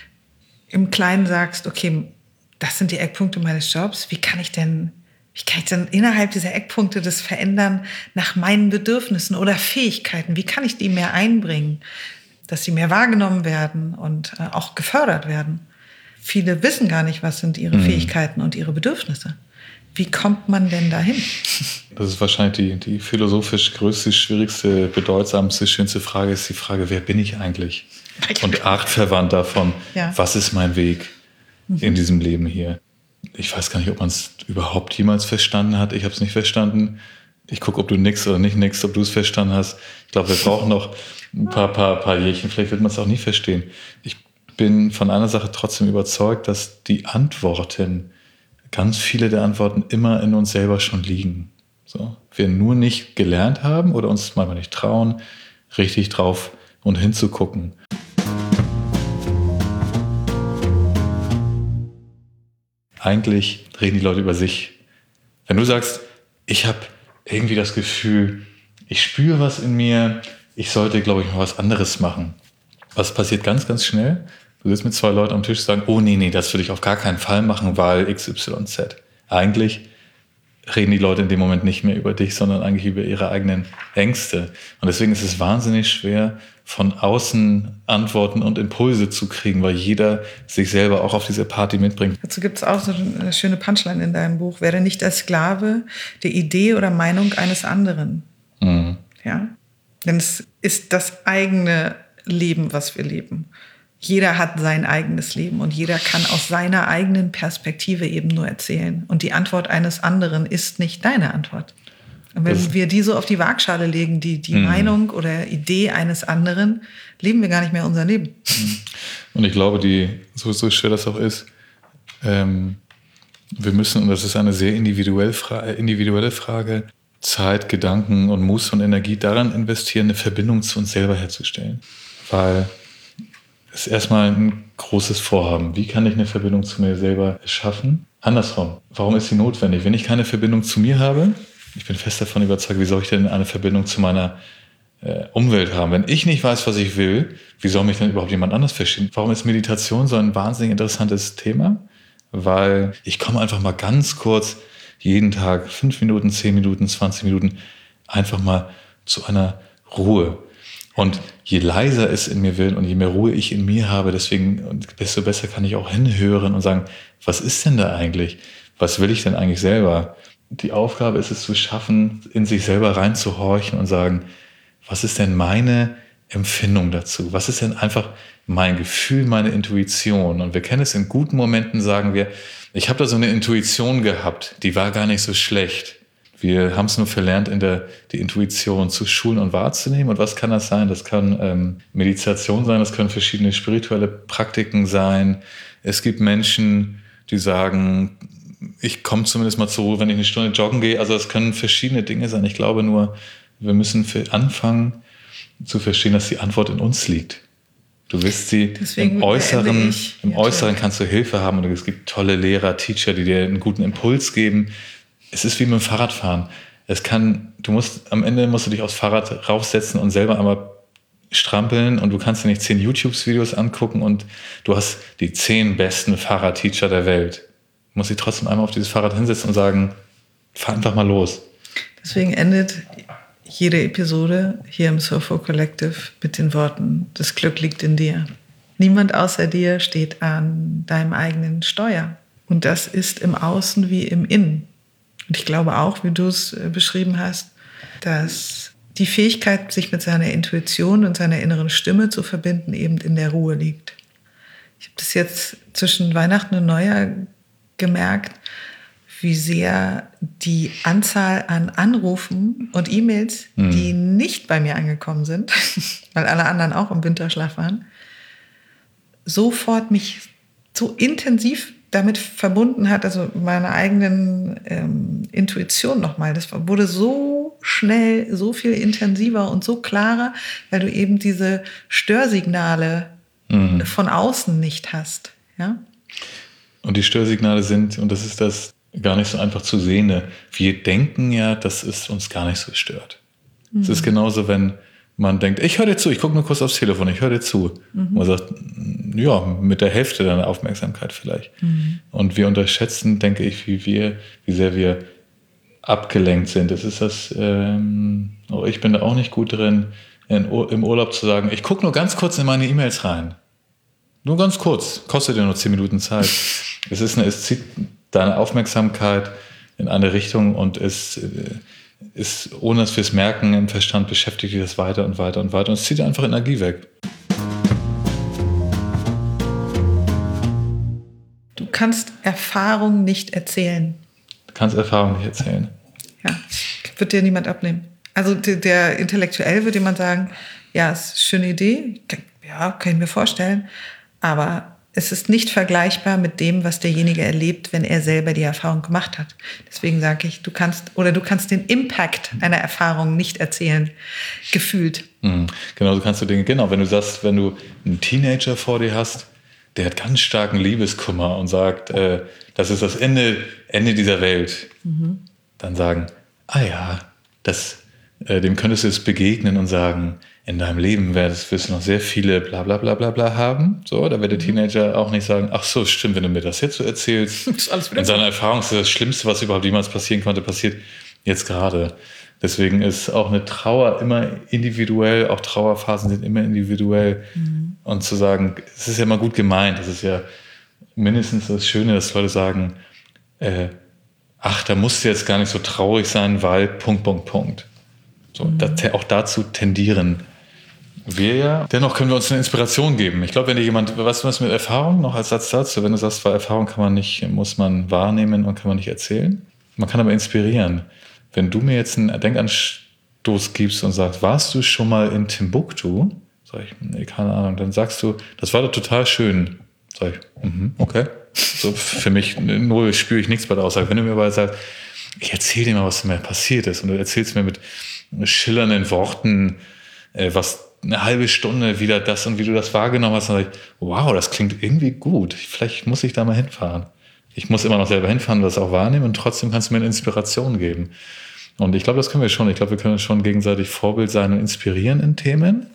im Kleinen sagst, okay, das sind die Eckpunkte meines Jobs, wie kann ich denn innerhalb dieser Eckpunkte das verändern nach meinen Bedürfnissen oder Fähigkeiten? Wie kann ich die mehr einbringen, dass sie mehr wahrgenommen werden und auch gefördert werden? Viele wissen gar nicht, was sind ihre Fähigkeiten und ihre Bedürfnisse. Wie kommt man denn dahin? Das ist wahrscheinlich die philosophisch größte, schwierigste, bedeutsamste, schönste Frage, ist die Frage, wer bin ich eigentlich? Und artverwandt davon, was ist mein Weg in diesem Leben hier? Ich weiß gar nicht, ob man es überhaupt jemals verstanden hat. Ich habe es nicht verstanden. Ich gucke, ob du nickst oder nicht nickst, ob du es verstanden hast. Ich glaube, wir brauchen noch ein paar Jährchen. Vielleicht wird man es auch nie verstehen. Ich bin von einer Sache trotzdem überzeugt, dass ganz viele der Antworten immer in uns selber schon liegen. So. Wir nur nicht gelernt haben oder uns manchmal nicht trauen, richtig drauf und hinzugucken. Eigentlich reden die Leute über sich. Wenn du sagst, ich habe irgendwie das Gefühl, ich spüre was in mir, ich sollte, glaube ich, mal was anderes machen. Was passiert ganz, ganz schnell? Du sitzt mit 2 Leuten am Tisch und sagen, oh nee, das würde ich auf gar keinen Fall machen, weil XYZ. Eigentlich reden die Leute in dem Moment nicht mehr über dich, sondern eigentlich über ihre eigenen Ängste. Und deswegen ist es wahnsinnig schwer, von außen Antworten und Impulse zu kriegen, weil jeder sich selber auch auf diese Party mitbringt. Dazu gibt es auch so eine schöne Punchline in deinem Buch. Werde nicht der Sklave der Idee oder Meinung eines anderen. Mhm. Ja? Denn es ist das eigene Leben, was wir leben. Jeder hat sein eigenes Leben und jeder kann aus seiner eigenen Perspektive eben nur erzählen. Und die Antwort eines anderen ist nicht deine Antwort. Und wenn wir die so auf die Waagschale legen, die Meinung oder Idee eines anderen, leben wir gar nicht mehr unser Leben. Und ich glaube, so schwer das auch ist, wir müssen, und das ist eine sehr individuelle Frage, Zeit, Gedanken und Muße und Energie daran investieren, eine Verbindung zu uns selber herzustellen. Weil es ist erstmal ein großes Vorhaben. Wie kann ich eine Verbindung zu mir selber schaffen? Andersrum, warum ist sie notwendig? Wenn ich keine Verbindung zu mir habe, ich bin fest davon überzeugt, wie soll ich denn eine Verbindung zu meiner Umwelt haben? Wenn ich nicht weiß, was ich will, wie soll mich denn überhaupt jemand anders verstehen? Warum ist Meditation so ein wahnsinnig interessantes Thema? Weil ich komme einfach mal ganz kurz jeden Tag 5 Minuten, 10 Minuten, 20 Minuten einfach mal zu einer Ruhe. Und je leiser es in mir wird und je mehr Ruhe ich in mir habe, desto besser kann ich auch hinhören und sagen, was ist denn da eigentlich? Was will ich denn eigentlich selber? Die Aufgabe ist es zu schaffen, in sich selber reinzuhorchen und sagen, was ist denn meine Empfindung dazu? Was ist denn einfach mein Gefühl, meine Intuition? Und wir kennen es in guten Momenten, sagen wir, ich habe da so eine Intuition gehabt, die war gar nicht so schlecht. Wir haben es nur verlernt, die Intuition zu schulen und wahrzunehmen. Und was kann das sein? Das kann Meditation sein, das können verschiedene spirituelle Praktiken sein. Es gibt Menschen, die sagen, ich komme zumindest mal zur Ruhe, wenn ich eine Stunde joggen gehe. Also es können verschiedene Dinge sein. Ich glaube nur, wir müssen anfangen zu verstehen, dass die Antwort in uns liegt. Du wirst sie im Äußeren kannst du Hilfe haben. Und es gibt tolle Lehrer, Teacher, die dir einen guten Impuls geben. Es ist wie mit dem Fahrradfahren. Am Ende musst du dich aufs Fahrrad raufsetzen und selber einmal strampeln und du kannst dir nicht 10 YouTube-Videos angucken und du hast die 10 besten Fahrradteacher der Welt. Du musst dich trotzdem einmal auf dieses Fahrrad hinsetzen und sagen, fahr einfach mal los. Deswegen endet jede Episode hier im Soulful Collective mit den Worten, das Glück liegt in dir. Niemand außer dir steht an deinem eigenen Steuer. Und das ist im Außen wie im Innen. Und ich glaube auch, wie du es beschrieben hast, dass die Fähigkeit, sich mit seiner Intuition und seiner inneren Stimme zu verbinden, eben in der Ruhe liegt. Ich habe das jetzt zwischen Weihnachten und Neujahr gemerkt, wie sehr die Anzahl an Anrufen und E-Mails, die nicht bei mir angekommen sind, weil alle anderen auch im Winterschlaf waren, sofort mich so intensiv damit verbunden hat, also meiner eigenen Intuition nochmal. Das wurde so schnell, so viel intensiver und so klarer, weil du eben diese Störsignale von außen nicht hast. Ja? Und die Störsignale sind, und das ist das gar nicht so einfach zu sehen, wir denken ja, dass es uns gar nicht so stört. Es ist genauso, wenn man denkt, ich höre dir zu, ich gucke nur kurz aufs Telefon, ich höre dir zu. Und man sagt, ja, mit der Hälfte deiner Aufmerksamkeit vielleicht. Und wir unterschätzen, denke ich, wie sehr wir abgelenkt sind. Das ist das, ich bin da auch nicht gut drin, im Urlaub zu sagen, ich gucke nur ganz kurz in meine E-Mails rein. Nur ganz kurz, kostet ja nur 10 Minuten Zeit. Es zieht deine Aufmerksamkeit in eine Richtung und es ist, ohne dass wir es merken, im Verstand beschäftigt dich das weiter und weiter und weiter und es zieht einfach Energie weg. Du kannst Erfahrung nicht erzählen. Du kannst Erfahrung nicht erzählen. Ja, wird dir niemand abnehmen. Also der intellektuell würde jemand sagen, ja, ist eine schöne Idee, ja, kann ich mir vorstellen, aber es ist nicht vergleichbar mit dem, was derjenige erlebt, wenn er selber die Erfahrung gemacht hat. Deswegen sage ich, du kannst den Impact einer Erfahrung nicht erzählen, gefühlt. Genau, wenn du sagst, wenn du einen Teenager vor dir hast, der hat ganz starken Liebeskummer und sagt, das ist das Ende dieser Welt, dann sagen, ja, das dem könntest du jetzt begegnen und sagen, in deinem Leben wirst du noch sehr viele bla bla bla bla bla haben. So, da wird der Teenager auch nicht sagen, ach so, stimmt, wenn du mir das jetzt so erzählst. Das ist alles in seiner Erfahrung ist das Schlimmste, was überhaupt jemals passieren konnte, passiert jetzt gerade. Deswegen ist auch eine Trauer immer individuell, auch Trauerphasen sind immer individuell. Und zu sagen, es ist ja mal gut gemeint, das ist ja mindestens das Schöne, dass Leute sagen, ach, da musst du jetzt gar nicht so traurig sein, weil ... So, auch dazu tendieren wir ja. Dennoch können wir uns eine Inspiration geben. Ich glaube, wenn dir jemand, was mit Erfahrung noch als Satz dazu, wenn du sagst, weil Erfahrung muss man wahrnehmen und kann man nicht erzählen. Man kann aber inspirieren. Wenn du mir jetzt einen Denkanstoß gibst und sagst, warst du schon mal in Timbuktu? Sag ich, nee, keine Ahnung. Dann sagst du, das war doch total schön. Sag ich, okay. So, für mich null spüre ich nichts bei der Aussage. Wenn du mir aber sagst, ich erzähle dir mal, was mir passiert ist und du erzählst mir mit schillernden Worten, was eine halbe Stunde wieder das und wie du das wahrgenommen hast, dann sag ich, wow, das klingt irgendwie gut. Vielleicht muss ich da mal hinfahren. Ich muss immer noch selber hinfahren und das auch wahrnehmen und trotzdem kannst du mir eine Inspiration geben. Und ich glaube, das können wir schon. Ich glaube, wir können schon gegenseitig Vorbild sein und inspirieren in Themen,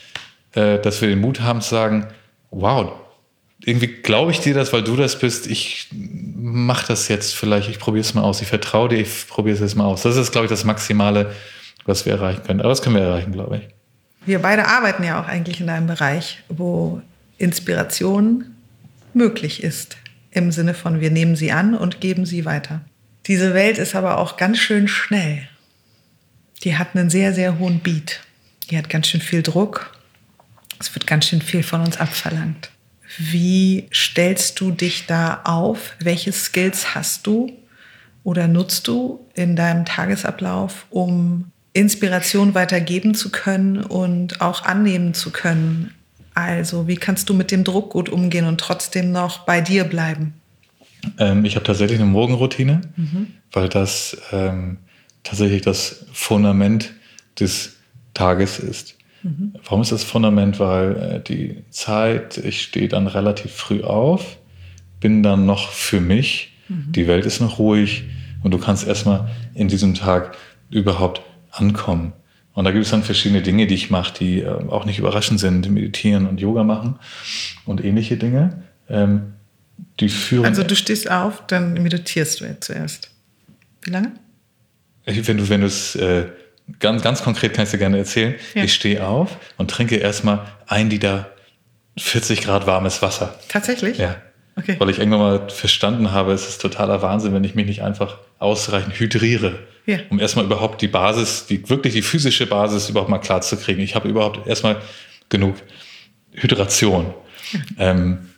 dass wir den Mut haben zu sagen, wow, irgendwie glaube ich dir das, weil du das bist. Ich mache das jetzt vielleicht, ich probiere es mal aus. Ich vertraue dir, ich probiere es jetzt mal aus. Das ist, glaube ich, das Maximale, was wir erreichen können. Aber das können wir erreichen, glaube ich. Wir beide arbeiten ja auch eigentlich in einem Bereich, wo Inspiration möglich ist. Im Sinne von, wir nehmen sie an und geben sie weiter. Diese Welt ist aber auch ganz schön schnell. Die hat einen sehr, sehr hohen Beat. Die hat ganz schön viel Druck. Es wird ganz schön viel von uns abverlangt. Wie stellst du dich da auf? Welche Skills hast du oder nutzt du in deinem Tagesablauf, um Inspiration weitergeben zu können und auch annehmen zu können? Also wie kannst du mit dem Druck gut umgehen und trotzdem noch bei dir bleiben? Ich habe tatsächlich eine Morgenroutine, weil das tatsächlich das Fundament des Tages ist. Warum ist das Fundament? Weil die Zeit, ich stehe dann relativ früh auf, bin dann noch für mich, die Welt ist noch ruhig und du kannst erstmal in diesem Tag überhaupt ankommen. Und da gibt es dann verschiedene Dinge, die ich mache, die auch nicht überraschend sind, meditieren und Yoga machen und ähnliche Dinge. Die führen. Also du stehst auf, dann meditierst du jetzt zuerst. Wie lange? Wenn du es ganz konkret kann ich dir gerne erzählen. Ja. Ich stehe auf und trinke erstmal 1 Liter 40 Grad warmes Wasser. Tatsächlich? Ja. Okay. Weil ich irgendwann mal verstanden habe, es ist totaler Wahnsinn, wenn ich mich nicht einfach ausreichend hydriere. Ja. Um erstmal überhaupt die Basis, wirklich die physische Basis überhaupt mal klar zu kriegen. Ich habe überhaupt erstmal genug Hydration. Ja.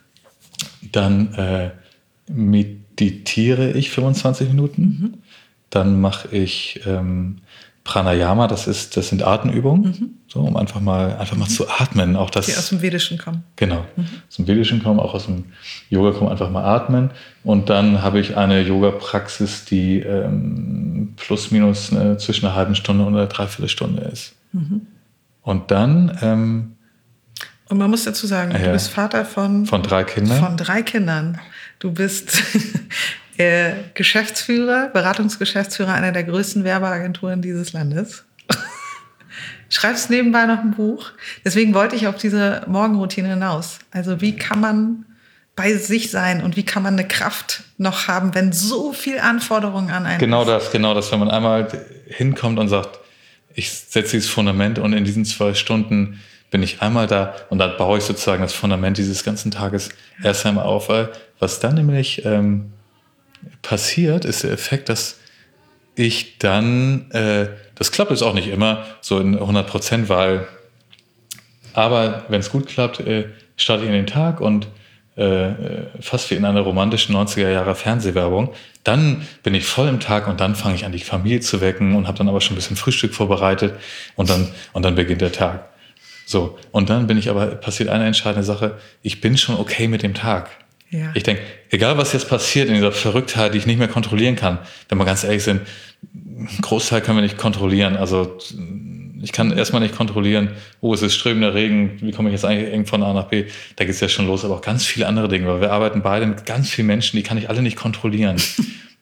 Dann meditiere ich 25 Minuten. Dann mache ich Pranayama, das sind Atemübungen, so, um einfach mal zu atmen. Auch das, die aus dem Vedischen kommen. Genau, aus dem Vedischen kommen, auch aus dem Yoga kommen, einfach mal atmen. Und dann habe ich eine Yoga-Praxis, die plus minus zwischen einer halben Stunde und einer Dreiviertelstunde ist. Und dann... und man muss dazu sagen, du bist Vater von 3 Kindern. Von 3 Kindern. Du bist Geschäftsführer, Beratungsgeschäftsführer einer der größten Werbeagenturen dieses Landes. Schreibst nebenbei noch ein Buch. Deswegen wollte ich auf diese Morgenroutine hinaus. Also wie kann man bei sich sein und wie kann man eine Kraft noch haben, wenn so viel Anforderungen an einen Genau das, wenn man einmal hinkommt und sagt, ich setze dieses Fundament und in diesen 2 Stunden bin ich einmal da und dann baue ich sozusagen das Fundament dieses ganzen Tages erst einmal auf. Was dann nämlich passiert, ist der Effekt, dass ich dann, das klappt jetzt auch nicht immer so in 100%, aber wenn es gut klappt, starte ich in den Tag und fast wie in einer romantischen 90er-Jahre Fernsehwerbung, dann bin ich voll im Tag und dann fange ich an, die Familie zu wecken und habe dann aber schon ein bisschen Frühstück vorbereitet und dann beginnt der Tag. So, und dann passiert eine entscheidende Sache, ich bin schon okay mit dem Tag. Ja. Ich denke, egal was jetzt passiert in dieser Verrücktheit, die ich nicht mehr kontrollieren kann, wenn wir ganz ehrlich sind, einen Großteil können wir nicht kontrollieren. Also ich kann erstmal nicht kontrollieren, es ist strömender Regen, wie komme ich jetzt eigentlich von A nach B? Da geht es ja schon los, aber auch ganz viele andere Dinge, weil wir arbeiten beide mit ganz vielen Menschen, die kann ich alle nicht kontrollieren.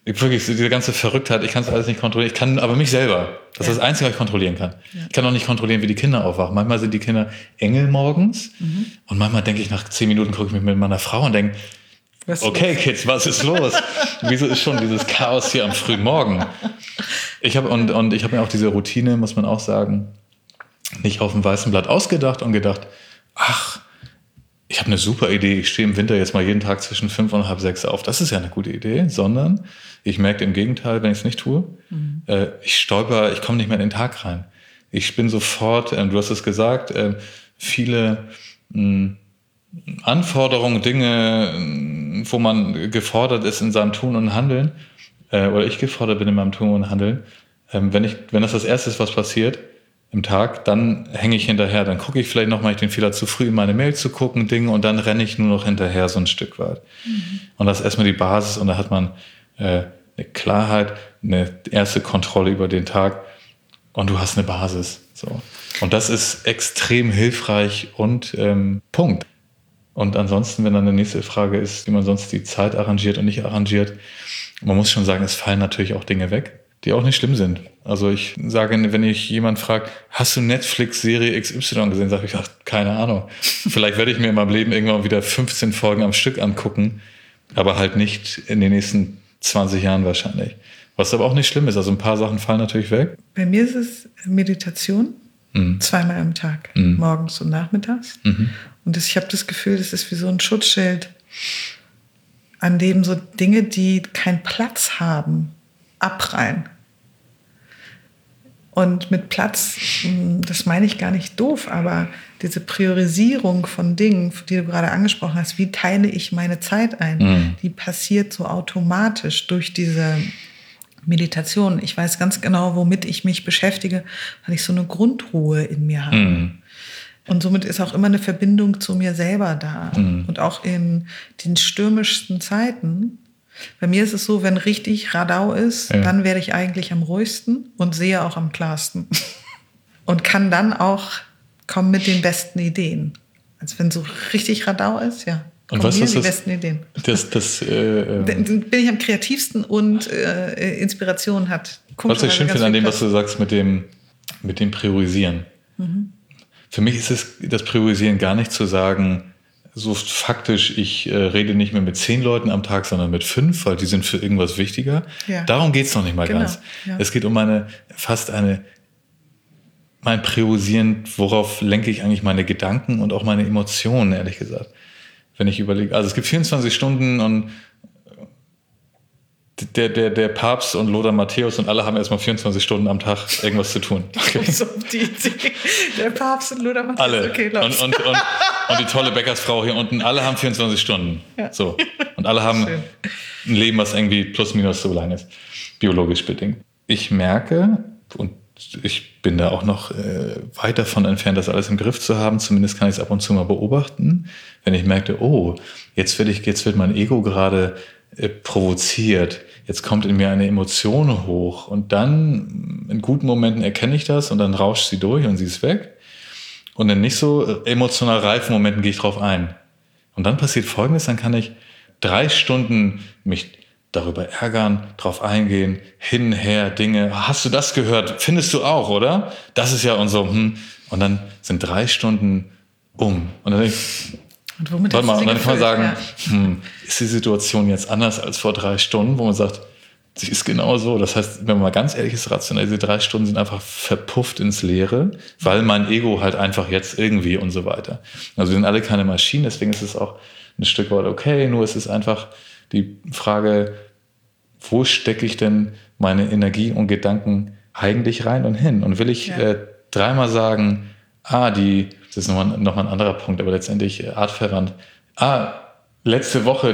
Wirklich, diese ganze Verrücktheit, ich kann es alles nicht kontrollieren. Ich kann aber mich selber. Das ist das Einzige, was ich kontrollieren kann. Ja. Ich kann auch nicht kontrollieren, wie die Kinder aufwachen. Manchmal sind die Kinder Engel morgens und manchmal denke ich, nach 10 Minuten gucke ich mich mit meiner Frau und denke, okay, Kids, was ist los? Wieso ist schon dieses Chaos hier am frühen Morgen? Ich habe mir auch diese Routine, muss man auch sagen, nicht auf dem weißen Blatt ausgedacht und gedacht, ach, ich habe eine super Idee, ich stehe im Winter jetzt mal jeden Tag zwischen 5 und halb 6 auf. Das ist ja eine gute Idee, sondern ich merke im Gegenteil, wenn ich es nicht tue, ich stolper, ich komme nicht mehr in den Tag rein. Ich bin sofort, du hast es gesagt, viele Anforderungen, Dinge, wo man gefordert ist in seinem Tun und Handeln, oder ich gefordert bin in meinem Tun und Handeln, wenn das Erste ist, was passiert im Tag, dann hänge ich hinterher, dann gucke ich vielleicht nochmal, ich den Fehler zu früh in meine Mail zu gucken, Dinge, und dann renne ich nur noch hinterher so ein Stück weit. Und das ist erstmal die Basis, und da hat man eine Klarheit, eine erste Kontrolle über den Tag, und du hast eine Basis. So. Und das ist extrem hilfreich und Punkt. Und ansonsten, wenn dann die nächste Frage ist, wie man sonst die Zeit arrangiert und nicht arrangiert, man muss schon sagen, es fallen natürlich auch Dinge weg, die auch nicht schlimm sind. Also ich sage, wenn ich jemand fragt, hast du Netflix-Serie XY gesehen, sage ich, ach, keine Ahnung. Vielleicht werde ich mir in meinem Leben irgendwann wieder 15 Folgen am Stück angucken, aber halt nicht in den nächsten 20 Jahren wahrscheinlich. Was aber auch nicht schlimm ist. Also ein paar Sachen fallen natürlich weg. Bei mir ist es Meditation, 2-mal am Tag, morgens und nachmittags. Und ich habe das Gefühl, das ist wie so ein Schutzschild, an dem so Dinge, die keinen Platz haben, abprallen. Und mit Platz, das meine ich gar nicht doof, aber diese Priorisierung von Dingen, die du gerade angesprochen hast, wie teile ich meine Zeit ein, die passiert so automatisch durch diese Meditation. Ich weiß ganz genau, womit ich mich beschäftige, weil ich so eine Grundruhe in mir habe. Und somit ist auch immer eine Verbindung zu mir selber da. Und auch in den stürmischsten Zeiten. Bei mir ist es so, wenn richtig Radau ist, dann werde ich eigentlich am ruhigsten und sehe auch am klarsten. Und kann dann auch kommen mit den besten Ideen. Also wenn so richtig Radau ist, ja. Und was ist die besten Ideen. Bin ich am kreativsten und Inspiration hat. Was ich schön finde an dem, was du sagst mit dem Priorisieren. Für mich ist es das Priorisieren gar nicht zu sagen, so faktisch, ich rede nicht mehr mit 10 Leuten am Tag, sondern mit 5, weil die sind für irgendwas wichtiger. Ja. Darum geht es noch nicht mal ganz. Ja. Es geht um mein Priorisieren, worauf lenke ich eigentlich meine Gedanken und auch meine Emotionen, ehrlich gesagt. Wenn ich überlege, also es gibt 24 Stunden und der Papst und Lothar Matthäus und alle haben erstmal 24 Stunden am Tag irgendwas zu tun. Okay. So die Idee. Der Papst und Lothar Matthäus. Alle. Okay, und die tolle Bäckersfrau hier unten, alle haben 24 Stunden. Ja. So. Und alle haben ein Leben, was irgendwie plus minus so lang ist. Biologisch bedingt. Ich merke, und ich bin da auch noch weit davon entfernt, das alles im Griff zu haben. Zumindest kann ich es ab und zu mal beobachten. Wenn ich merkte, oh, jetzt wird mein Ego gerade provoziert. Jetzt kommt in mir eine Emotion hoch. Und dann, in guten Momenten erkenne ich das und dann rauscht sie durch und sie ist weg. Und in nicht so emotional reifen Momenten gehe ich drauf ein. Und dann passiert Folgendes, dann kann ich 3 Stunden mich darüber ärgern, drauf eingehen, hin, her, Dinge. Hast du das gehört? Findest du auch, oder? Das ist ja und so. Und dann sind 3 Stunden um. Und dann denke ich, und womit warte mal, und dann kann man sagen, ist die Situation jetzt anders als vor 3 Stunden, wo man sagt, sie ist genau so. Das heißt, wenn man mal ganz ehrlich ist, rational, diese 3 Stunden sind einfach verpufft ins Leere, weil mein Ego halt einfach jetzt irgendwie und so weiter. Also wir sind alle keine Maschinen, deswegen ist es auch ein Stück weit okay, nur es ist einfach die Frage, wo stecke ich denn meine Energie und Gedanken eigentlich rein und hin? Und will ich 3-mal sagen, das ist nochmal ein anderer Punkt, aber letztendlich artverwandt. Letzte Woche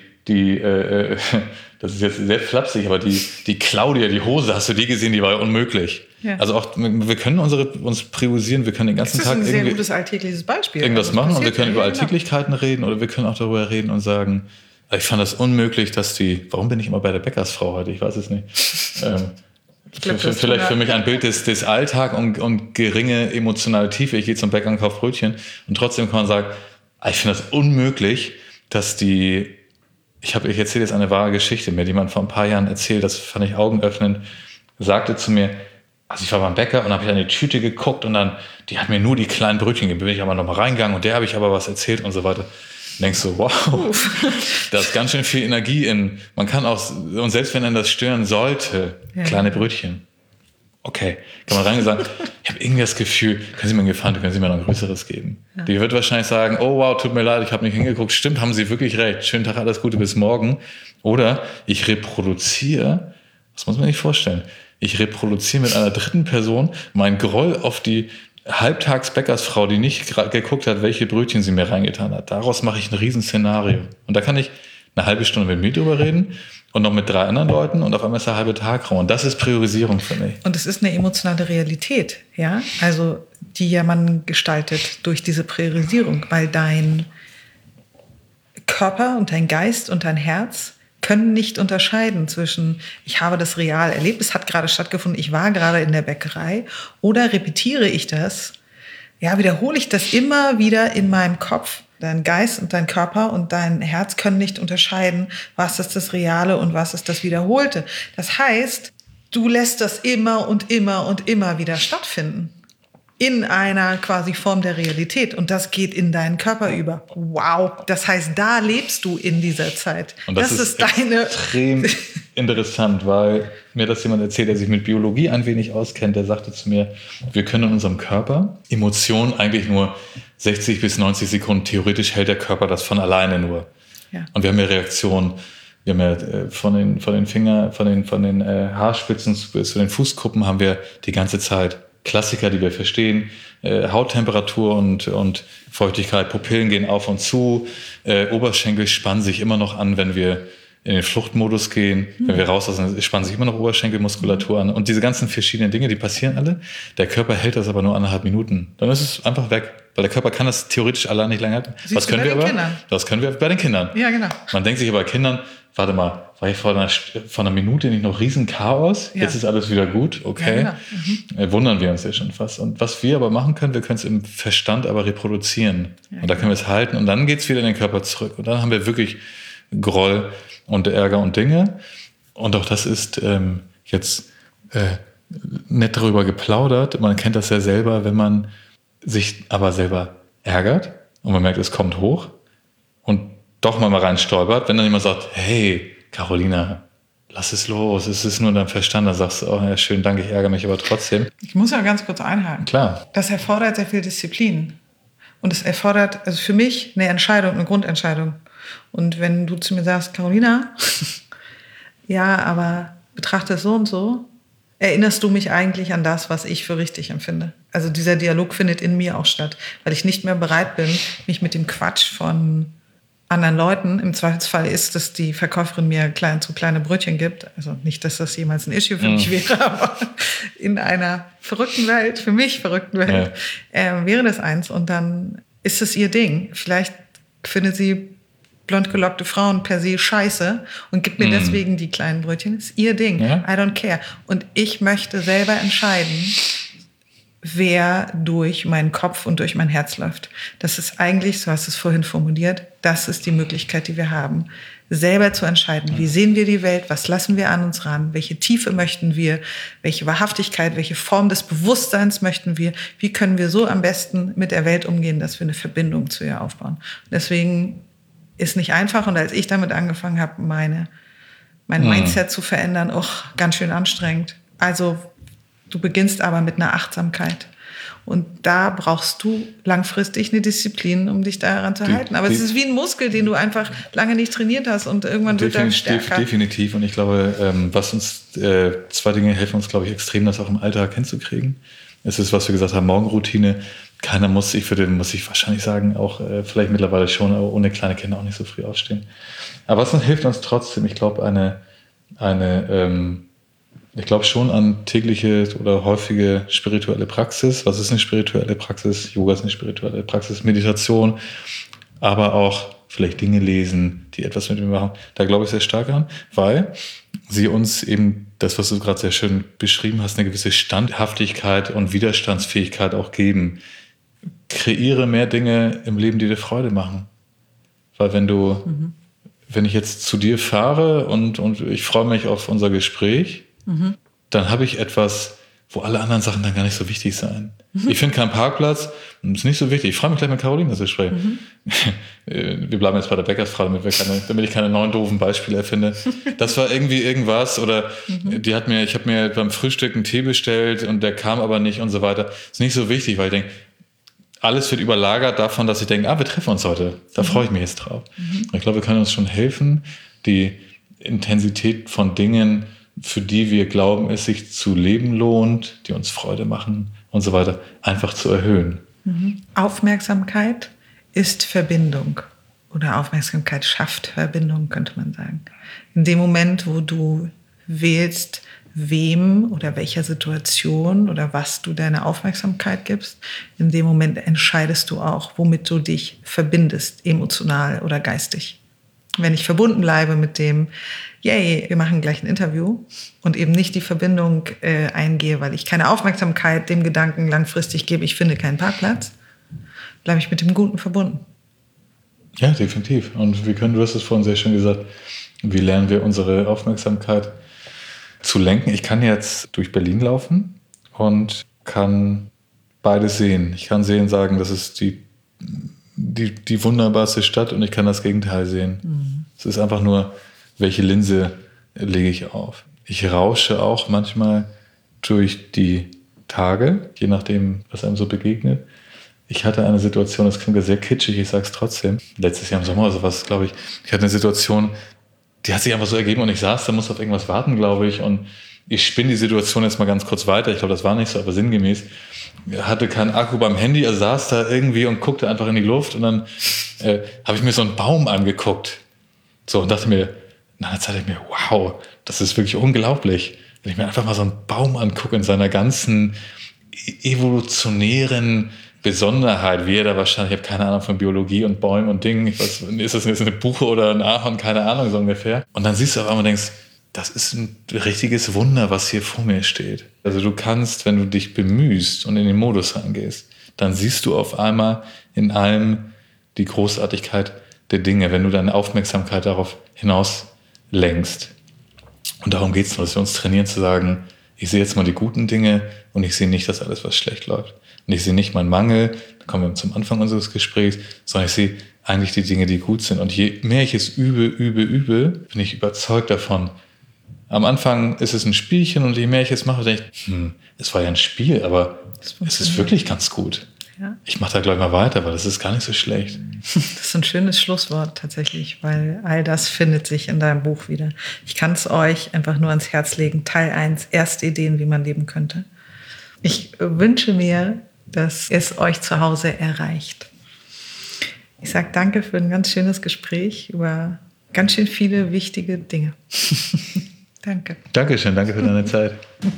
das ist jetzt sehr flapsig, aber die Claudia, die Hose, hast du die gesehen? Die war ja unmöglich. Ja. Also auch, wir können uns priorisieren, wir können den ganzen Tag das ist ein sehr gutes alltägliches Beispiel. Irgendwas machen und wir können über Alltäglichkeiten reden oder wir können auch darüber reden und sagen, ich fand das unmöglich, warum bin ich immer bei der Bäckersfrau heute? Ich weiß es nicht. Vielleicht für mich ein Bild des Alltags und geringe emotionale Tiefe. Ich gehe zum Bäcker und kaufe Brötchen und trotzdem kann man sagen, ich finde das unmöglich, dass die ich erzähle jetzt eine wahre Geschichte, mir hat jemand vor ein paar Jahren erzählt, das fand ich augenöffnend, sagte zu mir, also ich war beim Bäcker und habe ich an die Tüte geguckt und dann, die hat mir nur die kleinen Brötchen gegeben, bin ich aber nochmal reingegangen und der habe ich aber was erzählt und so weiter. Und denkst so, wow, da ist ganz schön viel Energie in, man kann auch, und selbst wenn einen das stören sollte, kleine Brötchen. Okay, kann man rein sagen, ich habe irgendwie das Gefühl, können Sie mir einen Gefallen, können Sie mir noch ein größeres geben. Ja. Die wird wahrscheinlich sagen, oh wow, tut mir leid, ich habe nicht hingeguckt. Stimmt, haben Sie wirklich recht. Schönen Tag, alles Gute, bis morgen. Oder ich reproduziere, das muss man nicht vorstellen, ich reproduziere mit einer dritten Person meinen Groll auf die Halbtagsbäckersfrau, die nicht geguckt hat, welche Brötchen sie mir reingetan hat. Daraus mache ich ein Riesenszenario. Und da kann ich eine halbe Stunde mit mir drüber reden und noch mit 3 anderen Leuten und auf einmal ist der halbe Tag rum. Und das ist Priorisierung für mich. Und es ist eine emotionale Realität, ja, also die ja man gestaltet durch diese Priorisierung, weil dein Körper und dein Geist und dein Herz können nicht unterscheiden zwischen, ich habe das real erlebt, es hat gerade stattgefunden, ich war gerade in der Bäckerei, oder repetiere ich das, ja, wiederhole ich das immer wieder in meinem Kopf. Dein Geist und dein Körper und dein Herz können nicht unterscheiden, was ist das Reale und was ist das Wiederholte. Das heißt, du lässt das immer und immer und immer wieder stattfinden. In einer quasi Form der Realität. Und das geht in deinen Körper über. Wow. Das heißt, da lebst du in dieser Zeit. Und das ist extrem interessant, weil mir das jemand erzählt, der sich mit Biologie ein wenig auskennt, der sagte zu mir, wir können in unserem Körper Emotionen eigentlich nur 60 bis 90 Sekunden, theoretisch hält der Körper das von alleine nur. Ja. Und wir haben ja Reaktionen, wir haben ja von den Haarspitzen bis zu den Fußkuppen haben wir die ganze Zeit Klassiker, die wir verstehen, Hauttemperatur und Feuchtigkeit, Pupillen gehen auf und zu, Oberschenkel spannen sich immer noch an, wenn wir in den Fluchtmodus gehen, wenn wir rauslassen, spannen sich immer noch Oberschenkelmuskulatur an und diese ganzen verschiedenen Dinge, die passieren alle, der Körper hält das aber nur 1,5 Minuten, dann ist es einfach weg, weil der Körper kann das theoretisch allein nicht länger halten. Das können wir bei den Kindern. Ja, genau. Man denkt sich aber bei Kindern, warte mal, war ich vor einer Minute nicht noch riesen Chaos? Ja. Jetzt ist alles wieder gut, okay. Ja, genau. Wundern wir uns ja schon fast. Und was wir aber machen können, wir können es im Verstand aber reproduzieren. Ja, und da können wir es halten und dann geht es wieder in den Körper zurück. Und dann haben wir wirklich Groll und Ärger und Dinge. Und auch das ist jetzt nett darüber geplaudert. Man kennt das ja selber, wenn man sich aber selber ärgert und man merkt, es kommt hoch und doch mal rein stolpert, wenn dann jemand sagt, hey, Carolina, lass es los, es ist nur dein Verstand, dann sagst du, oh ja, schön, danke, ich ärgere mich aber trotzdem. Ich muss ja ganz kurz einhaken. Klar. Das erfordert sehr viel Disziplin. Und es erfordert, also für mich, eine Entscheidung, eine Grundentscheidung. Und wenn du zu mir sagst, Carolina, ja, aber betrachte es so und so, erinnerst du mich eigentlich an das, was ich für richtig empfinde. Also dieser Dialog findet in mir auch statt, weil ich nicht mehr bereit bin, mich mit dem Quatsch von anderen Leuten, im Zweifelsfall ist, dass die Verkäuferin mir zu kleine Brötchen gibt. Also nicht, dass das jemals ein Issue für mich wäre, aber in einer verrückten Welt, für mich verrückten Welt, wäre das eins. Und dann ist es ihr Ding. Vielleicht findet sie blond gelockte Frauen per se scheiße und gibt mir deswegen die kleinen Brötchen. Das ist ihr Ding. Ja. I don't care. Und ich möchte selber entscheiden, wer durch meinen Kopf und durch mein Herz läuft. Das ist eigentlich, so hast du es vorhin formuliert, das ist die Möglichkeit, die wir haben, selber zu entscheiden, wie sehen wir die Welt, was lassen wir an uns ran, welche Tiefe möchten wir, welche Wahrhaftigkeit, welche Form des Bewusstseins möchten wir, wie können wir so am besten mit der Welt umgehen, dass wir eine Verbindung zu ihr aufbauen. Deswegen ist nicht einfach und als ich damit angefangen habe, mein Mindset zu verändern, ganz schön anstrengend. Also du beginnst aber mit einer Achtsamkeit. Und da brauchst du langfristig eine Disziplin, um dich daran zu halten. Aber es ist wie ein Muskel, den du einfach lange nicht trainiert hast und irgendwann wird er stärker. Definitiv. Und ich glaube, zwei Dinge helfen uns, glaube ich, extrem, das auch im Alltag hinzukriegen. Es ist, was wir gesagt haben, Morgenroutine. Keiner muss ich wahrscheinlich sagen, auch vielleicht mittlerweile schon, aber ohne kleine Kinder auch nicht so früh aufstehen. Aber was hilft uns trotzdem? Ich glaube, ich glaube schon an tägliche oder häufige spirituelle Praxis. Was ist eine spirituelle Praxis? Yoga ist eine spirituelle Praxis, Meditation, aber auch vielleicht Dinge lesen, die etwas mit mir machen. Da glaube ich sehr stark an, weil sie uns eben, das, was du gerade sehr schön beschrieben hast, eine gewisse Standhaftigkeit und Widerstandsfähigkeit auch geben. Kreiere mehr Dinge im Leben, die dir Freude machen. Weil wenn du wenn ich jetzt zu dir fahre und ich freue mich auf unser Gespräch, dann habe ich etwas, wo alle anderen Sachen dann gar nicht so wichtig sein. Ich finde keinen Parkplatz, ist nicht so wichtig. Ich freue mich gleich mit Caroline zu sprechen. Wir bleiben jetzt bei der Bäckersfrau, damit ich keine neuen doofen Beispiele erfinde. Das war irgendwie irgendwas oder ich habe mir beim Frühstück einen Tee bestellt und der kam aber nicht und so weiter. Ist nicht so wichtig, weil ich denke, alles wird überlagert davon, dass ich denke, wir treffen uns heute. Da freue ich mich jetzt drauf. Ich glaube, wir können uns schon helfen, die Intensität von Dingen, für die wir glauben, es sich zu leben lohnt, die uns Freude machen und so weiter, einfach zu erhöhen. Aufmerksamkeit ist Verbindung oder Aufmerksamkeit schafft Verbindung, könnte man sagen. In dem Moment, wo du wählst, wem oder welcher Situation oder was du deine Aufmerksamkeit gibst, in dem Moment entscheidest du auch, womit du dich verbindest, emotional oder geistig. Wenn ich verbunden bleibe mit dem, yay, wir machen gleich ein Interview und eben nicht die Verbindung eingehe, weil ich keine Aufmerksamkeit dem Gedanken langfristig gebe, ich finde keinen Parkplatz, bleibe ich mit dem Guten verbunden. Ja, definitiv. Und du hast es vorhin sehr schön gesagt, wie lernen wir unsere Aufmerksamkeit zu lenken. Ich kann jetzt durch Berlin laufen und kann beides sehen. Ich kann sagen, das ist die wunderbarste Stadt und ich kann das Gegenteil sehen. Es ist einfach nur, welche Linse lege ich auf. Ich rausche auch manchmal durch die Tage, je nachdem, was einem so begegnet. Ich hatte eine Situation, das klingt ja sehr kitschig, ich sage es trotzdem. Letztes Jahr im Sommer oder sowas, glaube ich. Ich hatte eine Situation, die hat sich einfach so ergeben und ich saß da, musste auf irgendwas warten, glaube ich. Und ich spinne die Situation jetzt mal ganz kurz weiter. Ich glaube, das war nicht so, aber sinngemäß. Hatte keinen Akku beim Handy, also saß da irgendwie und guckte einfach in die Luft. Und dann habe ich mir so einen Baum angeguckt. So, und dachte mir, nach einer Zeit dachte ich mir, wow, das ist wirklich unglaublich. Wenn ich mir einfach mal so einen Baum angucke in seiner ganzen evolutionären Besonderheit, wie er da wahrscheinlich, ich habe keine Ahnung von Biologie und Bäumen und Dingen, ist das jetzt eine Buche oder ein Ahorn, keine Ahnung so ungefähr. Und dann siehst du auf einmal und denkst, das ist ein richtiges Wunder, was hier vor mir steht. Also du kannst, wenn du dich bemühst und in den Modus reingehst, dann siehst du auf einmal in allem die Großartigkeit der Dinge, wenn du deine Aufmerksamkeit darauf hinaus lenkst. Und darum geht es, dass wir uns trainieren zu sagen, ich sehe jetzt mal die guten Dinge und ich sehe nicht das alles, was schlecht läuft. Und ich sehe nicht meinen Mangel, da kommen wir zum Anfang unseres Gesprächs, sondern ich sehe eigentlich die Dinge, die gut sind. Und je mehr ich es übe, bin ich überzeugt davon. Am Anfang ist es ein Spielchen und je mehr ich es mache, denke ich, es war ja ein Spiel, aber es ist wirklich ganz gut. Ja. Ich mache da gleich mal weiter, weil das ist gar nicht so schlecht. Das ist ein schönes Schlusswort tatsächlich, weil all das findet sich in deinem Buch wieder. Ich kann es euch einfach nur ans Herz legen. Teil 1, erste Ideen, wie man leben könnte. Ich wünsche mir, dass es euch zu Hause erreicht. Ich sage danke für ein ganz schönes Gespräch über ganz schön viele wichtige Dinge. Danke. Dankeschön, danke für deine Zeit.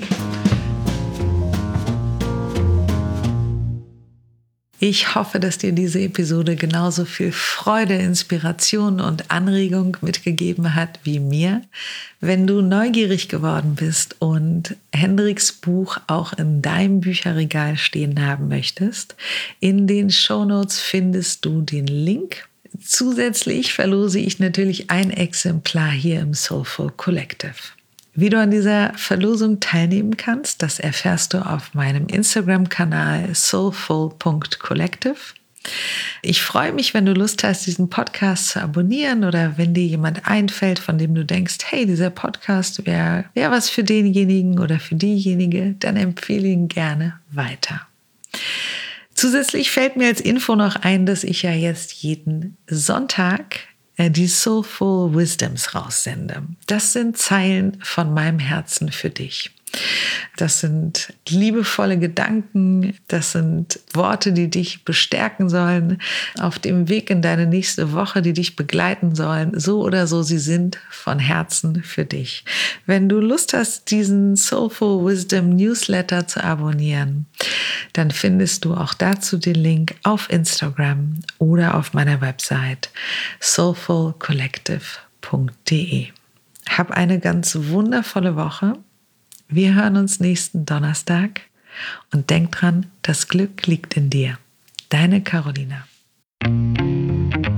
Ich hoffe, dass dir diese Episode genauso viel Freude, Inspiration und Anregung mitgegeben hat wie mir. Wenn du neugierig geworden bist und Hendriks Buch auch in deinem Bücherregal stehen haben möchtest, in den Shownotes findest du den Link. Zusätzlich verlose ich natürlich ein Exemplar hier im Soulful Collective. Wie du an dieser Verlosung teilnehmen kannst, das erfährst du auf meinem Instagram-Kanal soulful.collective. Ich freue mich, wenn du Lust hast, diesen Podcast zu abonnieren oder wenn dir jemand einfällt, von dem du denkst, hey, dieser Podcast wäre was für denjenigen oder für diejenige, dann empfehle ihn gerne weiter. Zusätzlich fällt mir als Info noch ein, dass ich ja jetzt jeden Sonntag die Soulful Wisdoms raussende. Das sind Zeilen von meinem Herzen für dich. Das sind liebevolle Gedanken, das sind Worte, die dich bestärken sollen auf dem Weg in deine nächste Woche, die dich begleiten sollen. So oder so, sie sind von Herzen für dich. Wenn du Lust hast, diesen Soulful Wisdom Newsletter zu abonnieren, dann findest du auch dazu den Link auf Instagram oder auf meiner Website soulfulcollective.de. Hab eine ganz wundervolle Woche. Wir hören uns nächsten Donnerstag und denk dran, das Glück liegt in dir. Deine Carolina.